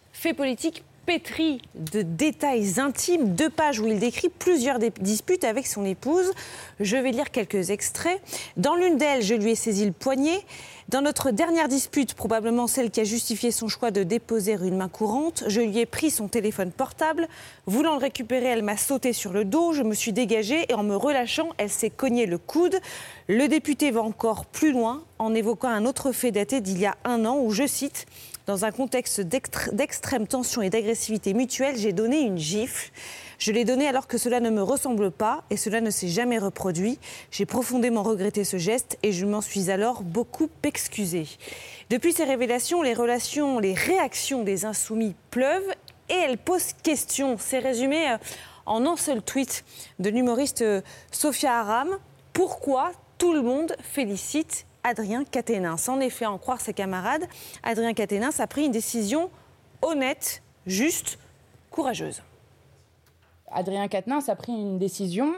pétri de détails intimes, 2 pages où il décrit plusieurs disputes avec son épouse. Je vais lire quelques extraits. Dans l'une d'elles, je lui ai saisi le poignet. Dans notre dernière dispute, probablement celle qui a justifié son choix de déposer une main courante, je lui ai pris son téléphone portable. Voulant le récupérer, elle m'a sauté sur le dos. Je me suis dégagée et en me relâchant, elle s'est cogné le coude. Le député va encore plus loin en évoquant un autre fait daté d'il y a 1 an où, je cite, « Dans un contexte d'extrême tension et d'agressivité mutuelle, j'ai donné une gifle. Je l'ai donnée alors que cela ne me ressemble pas et cela ne s'est jamais reproduit. J'ai profondément regretté ce geste et je m'en suis alors beaucoup excusée. » Depuis ces révélations, les réactions des Insoumis pleuvent et elles posent question. C'est résumé en un seul tweet de l'humoriste Sophia Aram. Pourquoi tout le monde félicite Adrien Quatennens? En effet, à en croire ses camarades, Adrien Quatennens a pris une décision honnête, juste, courageuse. Adrien Quatennens a pris une décision,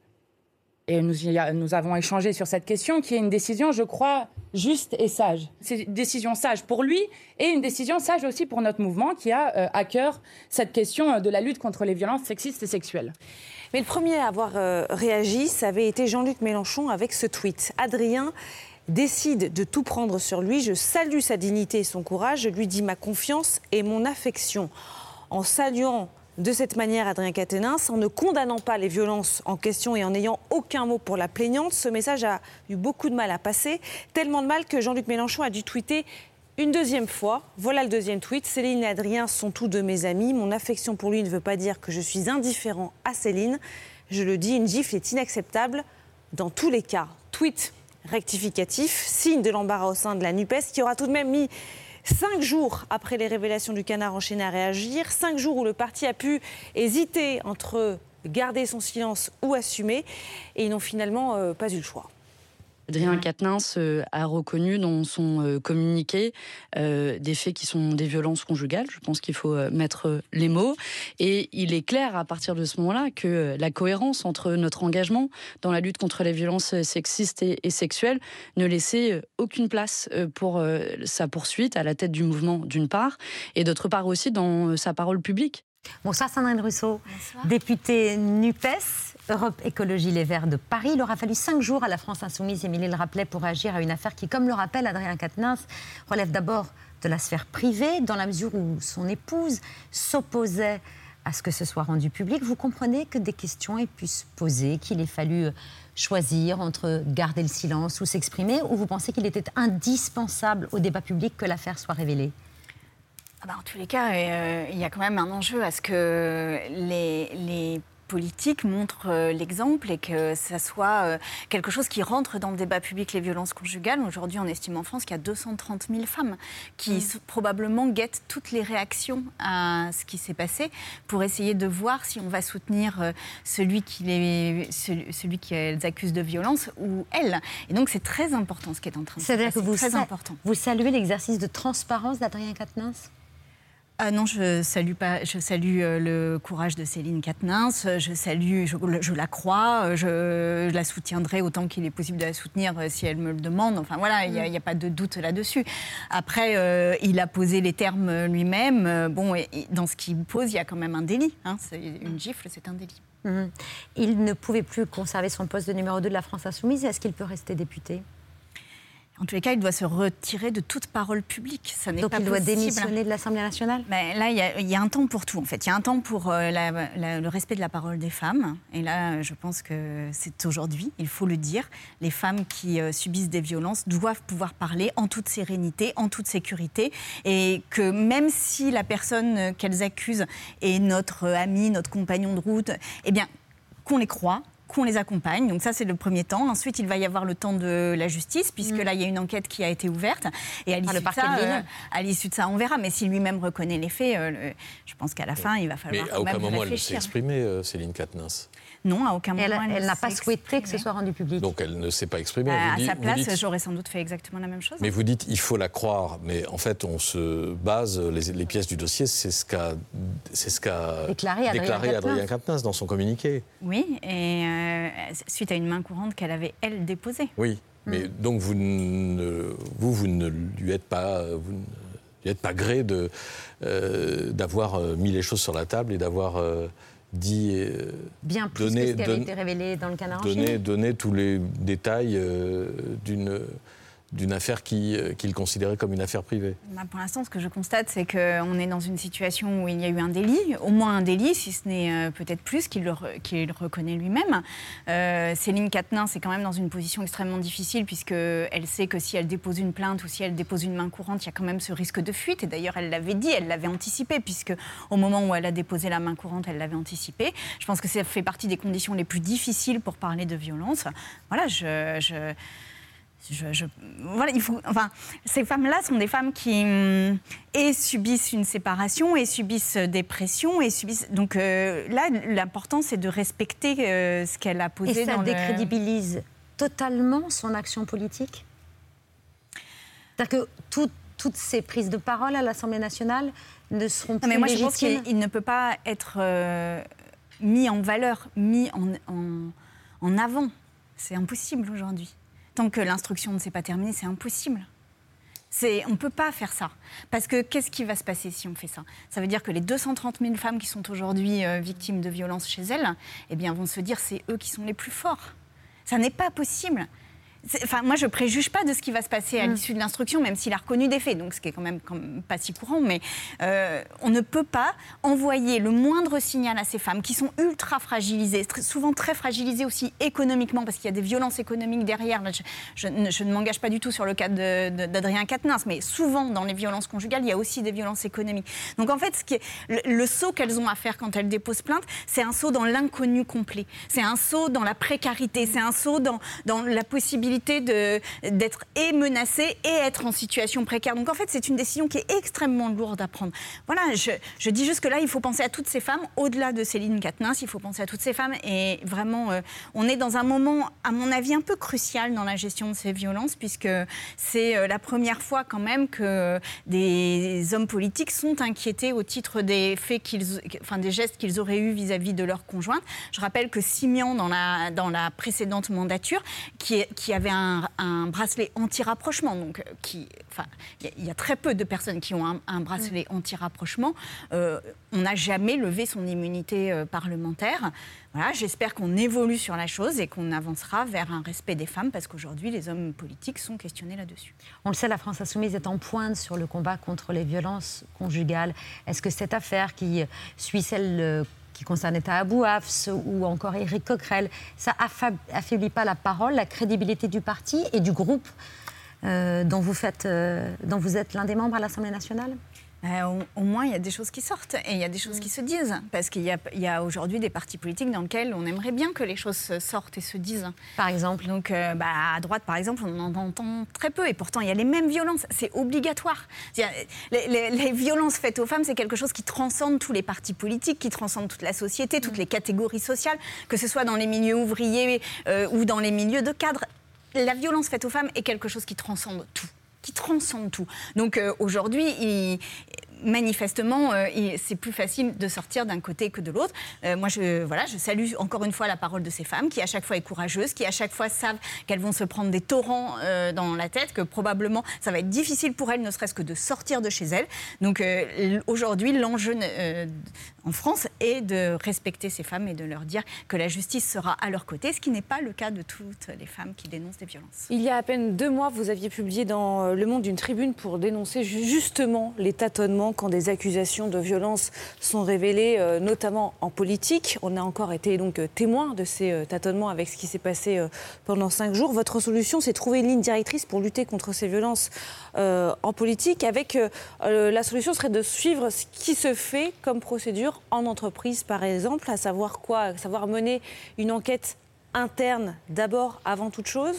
et nous avons échangé sur cette question, qui est une décision, je crois, juste et sage. C'est une décision sage pour lui et une décision sage aussi pour notre mouvement qui a à cœur cette question de la lutte contre les violences sexistes et sexuelles. Mais le premier à avoir réagi, ça avait été Jean-Luc Mélenchon avec ce tweet. Adrien décide de tout prendre sur lui. Je salue sa dignité et son courage. Je lui dis ma confiance et mon affection. En saluant de cette manière Adrien Quatennens, en ne condamnant pas les violences en question et en n'ayant aucun mot pour la plaignante, ce message a eu beaucoup de mal à passer. Tellement de mal que Jean-Luc Mélenchon a dû tweeter une deuxième fois. Voilà le deuxième tweet. Céline et Adrien sont tous de mes amis. Mon affection pour lui ne veut pas dire que je suis indifférent à Céline. Je le dis, une gifle est inacceptable dans tous les cas. Tweet rectificatif, signe de l'embarras au sein de la NUPES, qui aura tout de même mis 5 jours après les révélations du Canard enchaîné à réagir, 5 jours où le parti a pu hésiter entre garder son silence ou assumer, et ils n'ont finalement pas eu le choix. Adrien Quatennens a reconnu dans son communiqué des faits qui sont des violences conjugales. Je pense qu'il faut mettre les mots. Et il est clair à partir de ce moment-là que la cohérence entre notre engagement dans la lutte contre les violences sexistes et sexuelles ne laissait aucune place pour sa poursuite à la tête du mouvement d'une part, et d'autre part aussi dans sa parole publique. Bonsoir Sandrine Rousseau, députée NUPES. Europe Écologie Les Verts de Paris. Il aura fallu 5 jours à la France Insoumise, Émilie le rappelait, pour réagir à une affaire qui, comme le rappelle Adrien Quatennens, relève d'abord de la sphère privée, dans la mesure où son épouse s'opposait à ce que ce soit rendu public. Vous comprenez que des questions aient pu se poser, qu'il ait fallu choisir entre garder le silence ou s'exprimer, ou vous pensez qu'il était indispensable au débat public que l'affaire soit révélée ? En tous les cas, il y a quand même un enjeu à ce que les politiques montrent l'exemple et que ça soit quelque chose qui rentre dans le débat public, les violences conjugales. Aujourd'hui, on estime en France qu'il y a 230 000 femmes qui probablement guettent toutes les réactions à ce qui s'est passé pour essayer de voir si on va soutenir celui qui elles accusent de violence ou elle. Et donc, c'est très important ce qui est en train de se passer. C'est-à-dire que vous saluez l'exercice de transparence d'Adrien Quatennens ? Non, je salue le courage de Céline Quatennens, je la crois, je la soutiendrai autant qu'il est possible de la soutenir si elle me le demande. Enfin voilà, il n'y a pas de doute là-dessus. Après, il a posé les termes lui-même. Et dans ce qu'il pose, il y a quand même un délit. C'est une gifle, c'est un délit. Il ne pouvait plus conserver son poste de numéro 2 de la France Insoumise. Est-ce qu'il peut rester député ? En tous les cas, il doit se retirer de toute parole publique. Ça n'est pas possible. Donc il doit démissionner de l'Assemblée nationale ? Là, il y a un temps pour tout, en fait. Il y a un temps pour le respect de la parole des femmes. Et là, je pense que c'est aujourd'hui, il faut le dire. Les femmes qui subissent des violences doivent pouvoir parler en toute sérénité, en toute sécurité. Et que même si la personne qu'elles accusent est notre amie, notre compagnon de route, eh bien, qu'on les croie, qu'on les accompagne. Donc ça, c'est le premier temps. Ensuite, il va y avoir le temps de la justice, puisque là, il y a une enquête qui a été ouverte. Et à l'issue de ça, on verra. Mais s'il lui-même reconnaît les faits, je pense qu'à la fin, il va falloir quand même réfléchir. Mais à aucun moment, elle ne s'est exprimée, Céline Quatennens. Non, à aucun moment. Elle n'a pas souhaité que ce soit rendu public. Donc elle ne s'est pas exprimée. À sa place, j'aurais sans doute fait exactement la même chose. Mais vous dites, il faut la croire. Mais en fait, on se base, les pièces du dossier, c'est ce qu'a déclaré Adrien Quatennens dans son communiqué. Oui, et suite à une main courante qu'elle avait, elle, déposée. Oui, mais donc vous ne lui êtes pas... Vous n'êtes pas gré d'avoir mis les choses sur la table et d'avoir... dit bien plus que ce qui avait été révélé dans le Canard enchaîné. Donner tous les détails d'une affaire qu'il considérait comme une affaire privée. Pour l'instant, ce que je constate, c'est qu'on est dans une situation où il y a eu un délit, au moins un délit, si ce n'est peut-être plus, qu'il le reconnaît lui-même. Céline Quatennens est quand même dans une position extrêmement difficile, puisqu'elle sait que si elle dépose une plainte ou si elle dépose une main courante, il y a quand même ce risque de fuite. Et d'ailleurs, elle l'avait dit, elle l'avait anticipé, puisque au moment où elle a déposé la main courante, elle l'avait anticipé. Je pense que ça fait partie des conditions les plus difficiles pour parler de violence. Voilà, voilà, ces femmes-là sont des femmes qui subissent une séparation, et subissent des pressions, et subissent... Donc là, l'important, c'est de respecter ce qu'elle a posé. Et ça décrédibilise totalement son action politique ? C'est-à-dire que toutes ces prises de parole à l'Assemblée nationale ne seront plus légitimes ? Je pense qu'il ne peut pas être mis en valeur, mis en avant. C'est impossible aujourd'hui. Tant que l'instruction ne s'est pas terminée, c'est impossible. On ne peut pas faire ça. Parce que qu'est-ce qui va se passer si on fait ça ? Ça veut dire que les 230 000 femmes qui sont aujourd'hui victimes de violences chez elles, vont se dire c'est eux qui sont les plus forts. Ça n'est pas possible. Moi, je ne préjuge pas de ce qui va se passer à l'issue de l'instruction, même s'il a reconnu des faits, donc ce qui est quand même pas si courant. Mais on ne peut pas envoyer le moindre signal à ces femmes qui sont ultra fragilisées, souvent très fragilisées aussi économiquement, parce qu'il y a des violences économiques derrière. Je ne m'engage pas du tout sur le cas d'Adrien Quatennens, mais souvent dans les violences conjugales, il y a aussi des violences économiques. Donc en fait, le saut qu'elles ont à faire quand elles déposent plainte, c'est un saut dans l'inconnu complet. C'est un saut dans la précarité, c'est un saut dans la possibilité d'être menacée et être en situation précaire. Donc en fait, c'est une décision qui est extrêmement lourde à prendre. Voilà, je dis juste que là, il faut penser à toutes ces femmes, au-delà de Céline Quatennens, il faut penser à toutes ces femmes. Et vraiment, on est dans un moment, à mon avis, un peu crucial dans la gestion de ces violences, puisque c'est la première fois quand même que des hommes politiques sont inquiétés au titre des faits des gestes qu'ils auraient eus vis-à-vis de leur conjointe. Je rappelle que Simian, dans la précédente mandature, qui avait un bracelet anti-rapprochement. Donc, il y a très peu de personnes qui ont un bracelet anti-rapprochement. On n'a jamais levé son immunité parlementaire. Voilà, j'espère qu'on évolue sur la chose et qu'on avancera vers un respect des femmes, parce qu'aujourd'hui, les hommes politiques sont questionnés là-dessus. On le sait, la France insoumise est en pointe sur le combat contre les violences conjugales. Est-ce que cette affaire qui suit celle qui concerne Etta Abou Hafs ou encore Éric Coquerel, ça affaiblit pas la parole, la crédibilité du parti et du groupe dont vous êtes l'un des membres à l'Assemblée nationale ? Au moins, il y a des choses qui sortent et il y a des choses qui se disent. Parce qu'il y a aujourd'hui des partis politiques dans lesquels on aimerait bien que les choses sortent et se disent. Par exemple ? Donc, à droite, par exemple, on en entend très peu. Et pourtant, il y a les mêmes violences. C'est obligatoire. Les violences faites aux femmes, c'est quelque chose qui transcende tous les partis politiques, qui transcende toute la société, toutes les catégories sociales, que ce soit dans les milieux ouvriers ou dans les milieux de cadres. La violence faite aux femmes est quelque chose qui transcende tout. Donc aujourd'hui, manifestement, c'est plus facile de sortir d'un côté que de l'autre. Moi, je salue encore une fois la parole de ces femmes qui, à chaque fois, est courageuse, qui, à chaque fois, savent qu'elles vont se prendre des torrents dans la tête, que probablement, ça va être difficile pour elles, ne serait-ce que de sortir de chez elles. Donc aujourd'hui, l'enjeu en France est de respecter ces femmes et de leur dire que la justice sera à leur côté, ce qui n'est pas le cas de toutes les femmes qui dénoncent des violences. Il y a à peine 2 mois, vous aviez publié dans Le Monde une tribune pour dénoncer justement les tâtonnements quand des accusations de violence sont révélées, notamment en politique. On a encore été donc témoin de ces tâtonnements avec ce qui s'est passé pendant 5 jours. Votre solution, c'est de trouver une ligne directrice pour lutter contre ces violences en politique. La solution serait de suivre ce qui se fait comme procédure en entreprise, par exemple, à savoir mener une enquête interne d'abord, avant toute chose.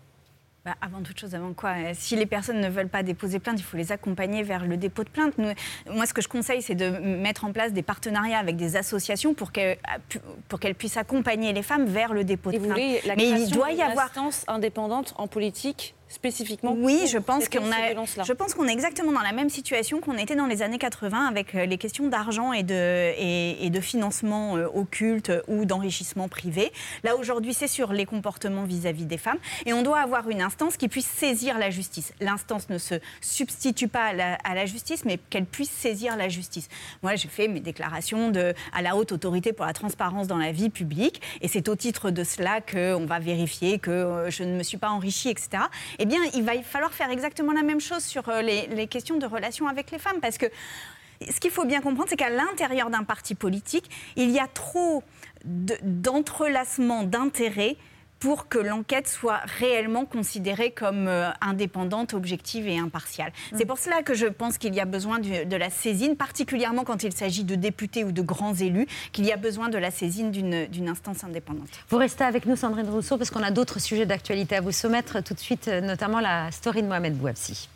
Avant toute chose, avant quoi ? Si les personnes ne veulent pas déposer plainte, il faut les accompagner vers le dépôt de plainte. Moi, ce que je conseille, c'est de mettre en place des partenariats avec des associations pour qu'elles puissent accompagner les femmes vers le dépôt de plainte. Mais il doit y avoir une instance indépendante en politique spécifiquement. Oui, je pense qu'on est exactement dans la même situation qu'on était dans les années 80 avec les questions d'argent et de financement occulte ou d'enrichissement privé. Là, aujourd'hui, c'est sur les comportements vis-à-vis des femmes et on doit avoir une instance qui puisse saisir la justice. L'instance ne se substitue pas à la justice, mais qu'elle puisse saisir la justice. Moi, j'ai fait mes déclarations à la Haute Autorité pour la transparence dans la vie publique et c'est au titre de cela qu'on va vérifier que je ne me suis pas enrichie, etc. Eh bien, il va falloir faire exactement la même chose sur les questions de relations avec les femmes. Parce que ce qu'il faut bien comprendre, c'est qu'à l'intérieur d'un parti politique, il y a trop d'entrelacements d'intérêts pour que l'enquête soit réellement considérée comme indépendante, objective et impartiale. C'est pour cela que je pense qu'il y a besoin de la saisine, particulièrement quand il s'agit de députés ou de grands élus, qu'il y a besoin de la saisine d'une instance indépendante. Vous restez avec nous, Sandrine Rousseau, parce qu'on a d'autres sujets d'actualité à vous soumettre tout de suite, notamment la story de Mohamed Bouabsi.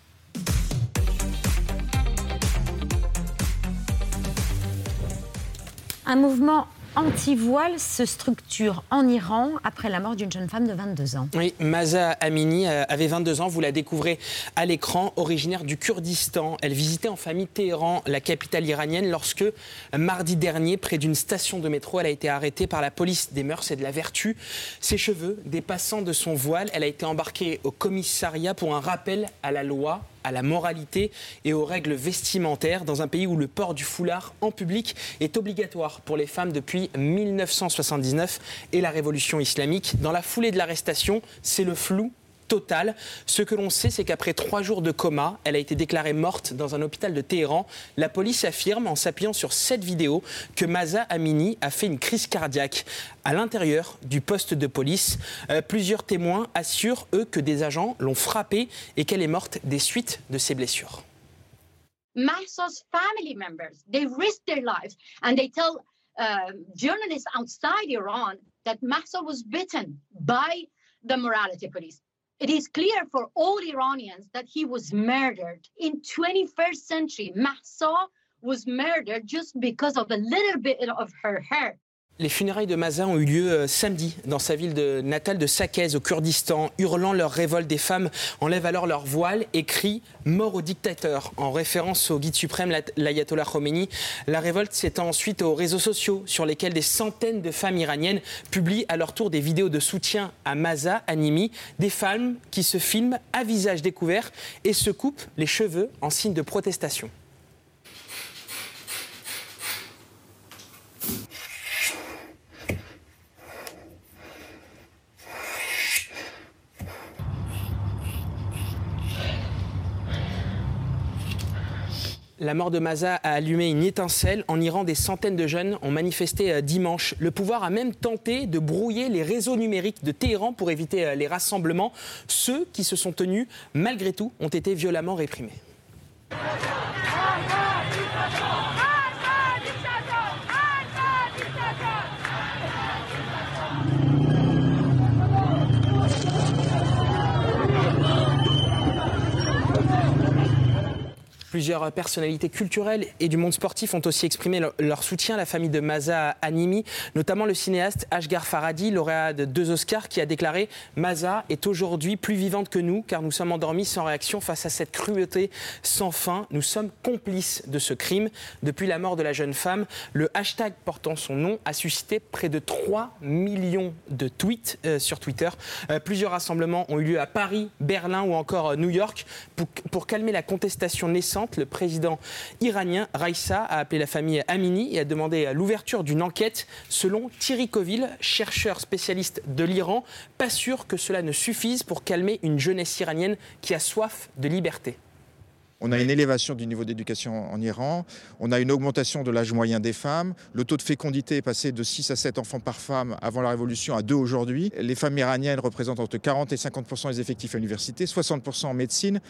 Un mouvement anti-voile se structure en Iran après la mort d'une jeune femme de 22 ans. Oui, Mahsa Amini avait 22 ans, vous la découvrez à l'écran, originaire du Kurdistan. Elle visitait en famille Téhéran, la capitale iranienne, lorsque, mardi dernier, près d'une station de métro, elle a été arrêtée par la police des mœurs et de la vertu. Ses cheveux dépassant de son voile, elle a été embarquée au commissariat pour un rappel à la loi, à la moralité et aux règles vestimentaires dans un pays où le port du foulard en public est obligatoire pour les femmes depuis 1979 et la révolution islamique. Dans la foulée de l'arrestation, c'est le flou total. Ce que l'on sait, c'est qu'après 3 jours de coma, elle a été déclarée morte dans un hôpital de Téhéran. La police affirme, en s'appuyant sur cette vidéo, que Mahsa Amini a fait une crise cardiaque à l'intérieur du poste de police. Plusieurs témoins assurent, eux, que des agents l'ont frappée et qu'elle est morte des suites de ses blessures. Mahsa's family members, they risk their lives and they tell journalists outside Iran that Mahsa was bitten by the morality police. It is clear for all Iranians that he was murdered. In 21st century, Mahsa was murdered just because of a little bit of her hair. Les funérailles de Mahsa ont eu lieu samedi dans sa ville natale de Saqqez au Kurdistan. Hurlant leur révolte, des femmes enlèvent alors leur voile et crient « Mort au dictateur » en référence au guide suprême, l'ayatollah Khomeini. La révolte s'étend ensuite aux réseaux sociaux sur lesquels des centaines de femmes iraniennes publient à leur tour des vidéos de soutien à Mahsa Amini. Des femmes qui se filment à visage découvert et se coupent les cheveux en signe de protestation. La mort de Mahsa a allumé une étincelle. En Iran, des centaines de jeunes ont manifesté dimanche. Le pouvoir a même tenté de brouiller les réseaux numériques de Téhéran pour éviter les rassemblements. Ceux qui se sont tenus, malgré tout, ont été violemment réprimés. Plusieurs personnalités culturelles et du monde sportif ont aussi exprimé leur soutien à la famille de Mahsa Amini, notamment le cinéaste Asghar Farhadi, lauréat de 2 Oscars, qui a déclaré « Mahsa est aujourd'hui plus vivante que nous, car nous sommes endormis sans réaction face à cette cruauté sans fin. Nous sommes complices de ce crime. » Depuis la mort de la jeune femme, le hashtag portant son nom a suscité près de 3 millions de tweets sur Twitter. Plusieurs rassemblements ont eu lieu à Paris, Berlin ou encore New York pour calmer la contestation naissante. Le président iranien Raïssa a appelé la famille Amini et a demandé l'ouverture d'une enquête. Selon Thierry Coville, chercheur spécialiste de l'Iran, pas sûr que cela ne suffise pour calmer une jeunesse iranienne qui a soif de liberté. On a une élévation du niveau d'éducation en Iran, on a une augmentation de l'âge moyen des femmes, le taux de fécondité est passé de 6 à 7 enfants par femme avant la révolution à 2 aujourd'hui. Les femmes iraniennes représentent entre 40 et 50% des effectifs à l'université, 60% en médecine.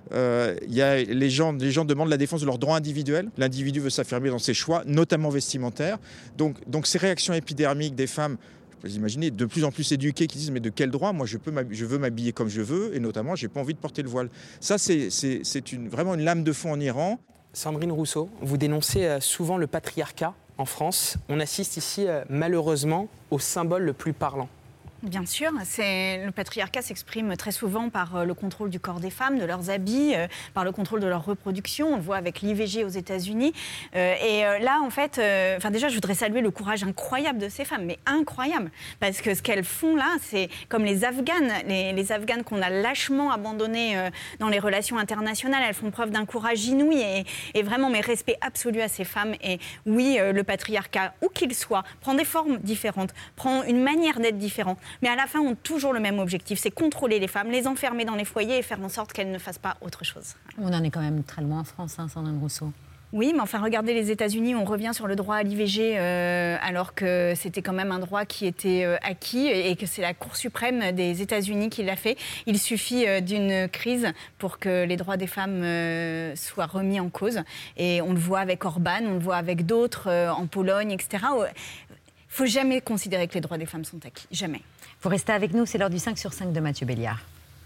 Les gens demandent la défense de leurs droits individuels. L'individu veut s'affirmer dans ses choix, notamment vestimentaires. Donc ces réactions épidermiques des femmes, vous imaginez, de plus en plus éduquées, qui disent mais de quel droit ? Moi je veux m'habiller comme je veux et notamment j'ai pas envie de porter le voile. Ça c'est vraiment une lame de fond en Iran. Sandrine Rousseau, vous dénoncez souvent le patriarcat en France. On assiste ici malheureusement au symbole le plus parlant. Bien sûr, le patriarcat s'exprime très souvent par le contrôle du corps des femmes, de leurs habits, par le contrôle de leur reproduction. On le voit avec l'IVG aux États-Unis. Là, en fait, déjà, je voudrais saluer le courage incroyable de ces femmes, mais incroyable, parce que ce qu'elles font là, c'est comme les Afghanes, les Afghanes qu'on a lâchement abandonnées dans les relations internationales. Elles font preuve d'un courage inouï et vraiment, mes respects absolus à ces femmes. Et oui, le patriarcat, où qu'il soit, prend des formes différentes, prend une manière d'être différente. Mais à la fin, on a toujours le même objectif, c'est contrôler les femmes, les enfermer dans les foyers et faire en sorte qu'elles ne fassent pas autre chose. On en est quand même très loin en France, Sandrine Rousseau. Oui, mais enfin, regardez les États-Unis, on revient sur le droit à l'IVG alors que c'était quand même un droit qui était acquis et que c'est la Cour suprême des États-Unis qui l'a fait. Il suffit d'une crise pour que les droits des femmes soient remis en cause. Et on le voit avec Orban, on le voit avec d'autres en Pologne, etc. Il ne faut jamais considérer que les droits des femmes sont acquis, jamais. Vous restez avec nous, c'est l'heure du 5 sur 5 de Mathieu Béliard.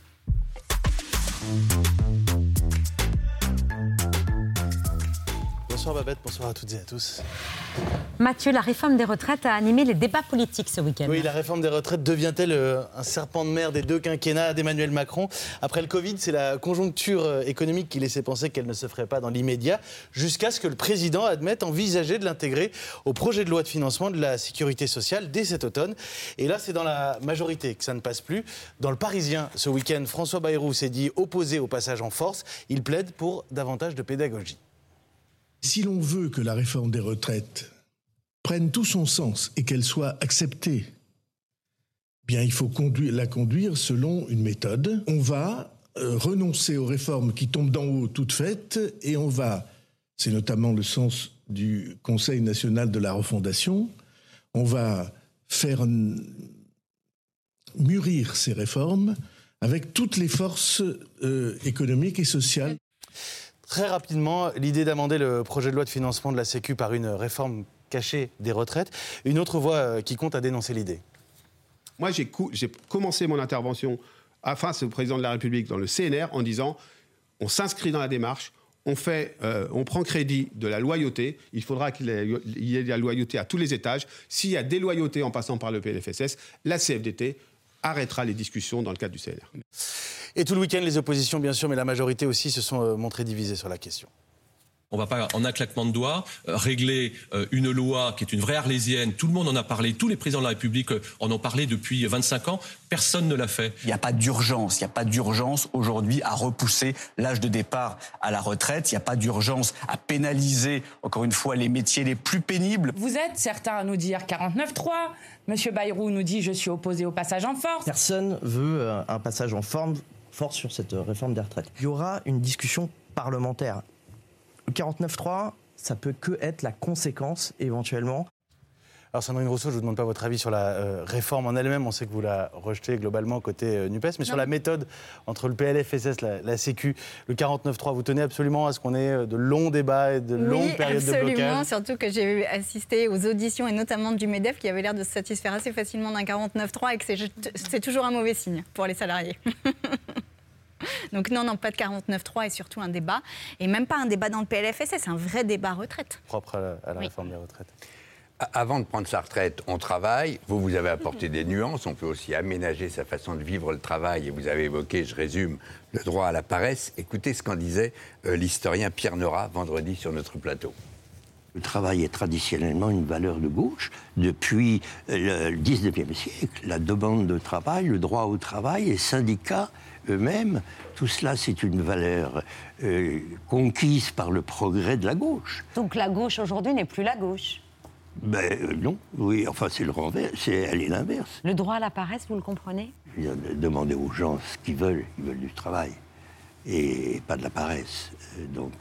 Bonsoir Babette, bonsoir à toutes et à tous. Mathieu, la réforme des retraites a animé les débats politiques ce week-end. Oui, la réforme des retraites devient-elle un serpent de mer des 2 quinquennats d'Emmanuel Macron ? Après le Covid, c'est la conjoncture économique qui laissait penser qu'elle ne se ferait pas dans l'immédiat, jusqu'à ce que le président admette envisager de l'intégrer au projet de loi de financement de la sécurité sociale dès cet automne. Et là, c'est dans la majorité que ça ne passe plus. Dans le Parisien, ce week-end, François Bayrou s'est dit opposé au passage en force. Il plaide pour davantage de pédagogie. Si l'on veut que la réforme des retraites prenne tout son sens et qu'elle soit acceptée, bien il faut la conduire selon une méthode. On va renoncer aux réformes qui tombent d'en haut toutes faites et on va, c'est notamment le sens du Conseil national de la refondation, on va faire mûrir ces réformes avec toutes les forces économiques et sociales. Très rapidement, l'idée d'amender le projet de loi de financement de la Sécu par une réforme cachée des retraites. Une autre voix qui compte à dénoncer l'idée. Moi, j'ai commencé mon intervention face au président de la République dans le CNR en disant on s'inscrit dans la démarche, on prend crédit de la loyauté. Il faudra qu'il y ait de la loyauté à tous les étages. S'il y a déloyauté en passant par le PLFSS, la CFDT arrêtera les discussions dans le cadre du CNR. Et tout le week-end, les oppositions, bien sûr, mais la majorité aussi se sont montrées divisées sur la question. On ne va pas, en un claquement de doigts, régler une loi qui est une vraie arlésienne. Tout le monde en a parlé, tous les présidents de la République en ont parlé depuis 25 ans. Personne ne l'a fait. Il n'y a pas d'urgence. Il n'y a pas d'urgence aujourd'hui à repousser l'âge de départ à la retraite. Il n'y a pas d'urgence à pénaliser, encore une fois, les métiers les plus pénibles. Vous êtes certains à nous dire 49.3. Monsieur Bayrou nous dit « je suis opposé au passage en force ». Personne veut un passage en force sur cette réforme des retraites. Il y aura une discussion parlementaire. Le 49.3, ça peut que être la conséquence, éventuellement. Alors Sandrine Rousseau, je ne vous demande pas votre avis sur la réforme en elle-même. On sait que vous la rejetez globalement côté NUPES. Mais sur la méthode entre le PLFSS, la Sécu, le 49.3, vous tenez absolument à ce qu'on ait de longs débats et de longues périodes de blocage? Oui, absolument. Surtout que j'ai assisté aux auditions, et notamment du MEDEF, qui avait l'air de se satisfaire assez facilement d'un 49.3 et que c'est toujours un mauvais signe pour les salariés. Donc non, pas de 49.3 et surtout un débat. Et même pas un débat dans le PLFSS, c'est un vrai débat retraite. Propre à la réforme des retraites. Avant de prendre sa retraite, on travaille. Vous avez apporté des nuances. On peut aussi aménager sa façon de vivre le travail. Et vous avez évoqué, je résume, le droit à la paresse. Écoutez ce qu'en disait l'historien Pierre Nora vendredi sur notre plateau. Le travail est traditionnellement une valeur de gauche. Depuis le 19e siècle, la demande de travail, le droit au travail, les syndicats eux-mêmes, tout cela, c'est une valeur conquise par le progrès de la gauche. Donc la gauche aujourd'hui n'est plus la gauche? Non, oui, enfin c'est le renvers, elle est l'inverse. Le droit à la paresse, vous le comprenez? Demander aux gens ce qu'ils veulent, ils veulent du travail et pas de la paresse. Donc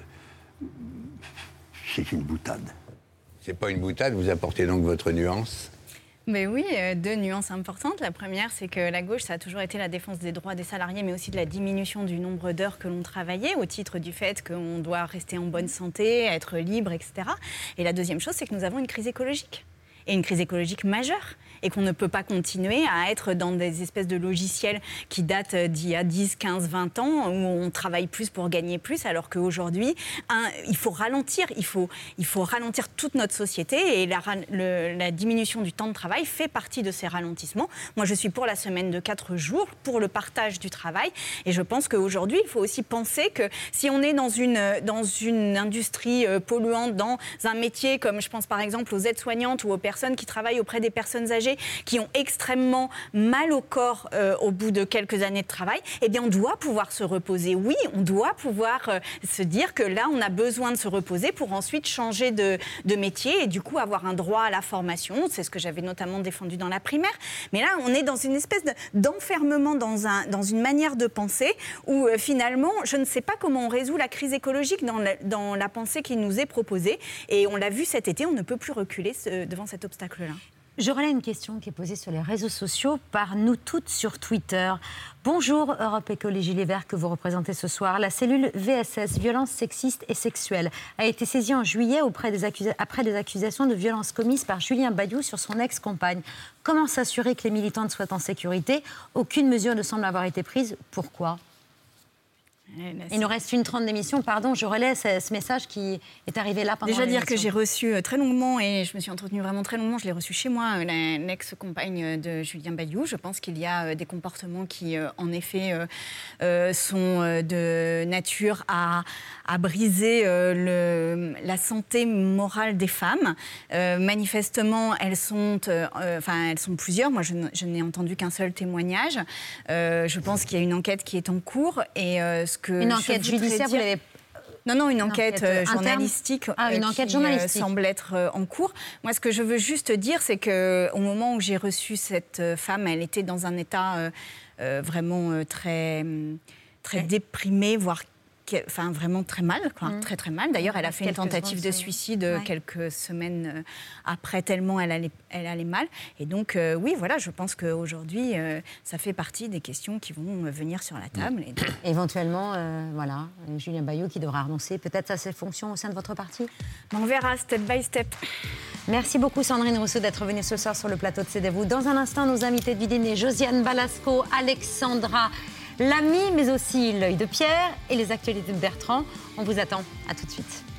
c'est une boutade. C'est pas une boutade, vous apportez donc votre nuance? Mais oui, deux nuances importantes. La première, c'est que la gauche, ça a toujours été la défense des droits des salariés, mais aussi de la diminution du nombre d'heures que l'on travaillait, au titre du fait qu'on doit rester en bonne santé, être libre, etc. Et la deuxième chose, c'est que nous avons une crise écologique. Et une crise écologique majeure. Et qu'on ne peut pas continuer à être dans des espèces de logiciels qui datent d'il y a 10, 15, 20 ans, où on travaille plus pour gagner plus, alors qu'aujourd'hui, il faut ralentir. Il faut ralentir toute notre société, et la diminution du temps de travail fait partie de ces ralentissements. Moi, je suis pour la semaine de 4 jours, pour le partage du travail, et je pense qu'aujourd'hui, il faut aussi penser que si on est dans une industrie polluante, dans un métier comme, je pense par exemple aux aides-soignantes ou aux personnes qui travaillent auprès des personnes âgées, qui ont extrêmement mal au corps au bout de quelques années de travail, eh bien on doit pouvoir se reposer. Oui, on doit pouvoir se dire que là, on a besoin de se reposer pour ensuite changer de métier et du coup avoir un droit à la formation. C'est ce que j'avais notamment défendu dans la primaire. Mais là, on est dans une espèce d'enfermement dans une manière de penser où finalement, je ne sais pas comment on résout la crise écologique dans la pensée qui nous est proposée. Et on l'a vu cet été, on ne peut plus reculer devant cet obstacle-là. Je relais une question qui est posée sur les réseaux sociaux par nous toutes sur Twitter. Bonjour Europe Écologie Les Verts que vous représentez ce soir. La cellule VSS, violences sexistes et sexuelles, a été saisie en juillet après des accusations de violences commises par Julien Bayou sur son ex-compagne. Comment s'assurer que les militantes soient en sécurité? Aucune mesure ne semble avoir été prise. Pourquoi? Il nous reste 1h30 d'émission. Pardon, je relais ce message qui est arrivé là pendant l'émission. Déjà dire que j'ai reçu très longuement, et je me suis entretenue vraiment très longuement, je l'ai reçu chez moi, l'ex-compagne de Julien Bayou. Je pense qu'il y a des comportements qui, en effet, sont de nature à briser la santé morale des femmes. Manifestement, elles sont plusieurs. Moi, je n'ai entendu qu'un seul témoignage. Je pense qu'il y a une enquête qui est en cours. Et une enquête judiciaire, vous l'avez... Non, une enquête journalistique, une enquête journalistique semble être en cours. Moi, ce que je veux juste dire, c'est qu'au moment où j'ai reçu cette femme, elle était dans un état vraiment très déprimé, voire vraiment très mal, très très mal. D'ailleurs, elle a fait une tentative de suicide quelques semaines après, tellement elle allait mal. Et donc, oui, voilà, je pense qu'aujourd'hui, ça fait partie des questions qui vont venir sur la table. Et éventuellement, voilà, Julien Bayou qui devra renoncer peut-être à ses fonctions au sein de votre parti. On verra, step by step. Merci beaucoup Sandrine Rousseau d'être venue ce soir sur le plateau de C'est de vous. Dans un instant, nos invités du dîner, Josiane Balasco, Alexandra L'Ami, mais aussi l'œil de Pierre et les actualités de Bertrand. On vous attend. À tout de suite.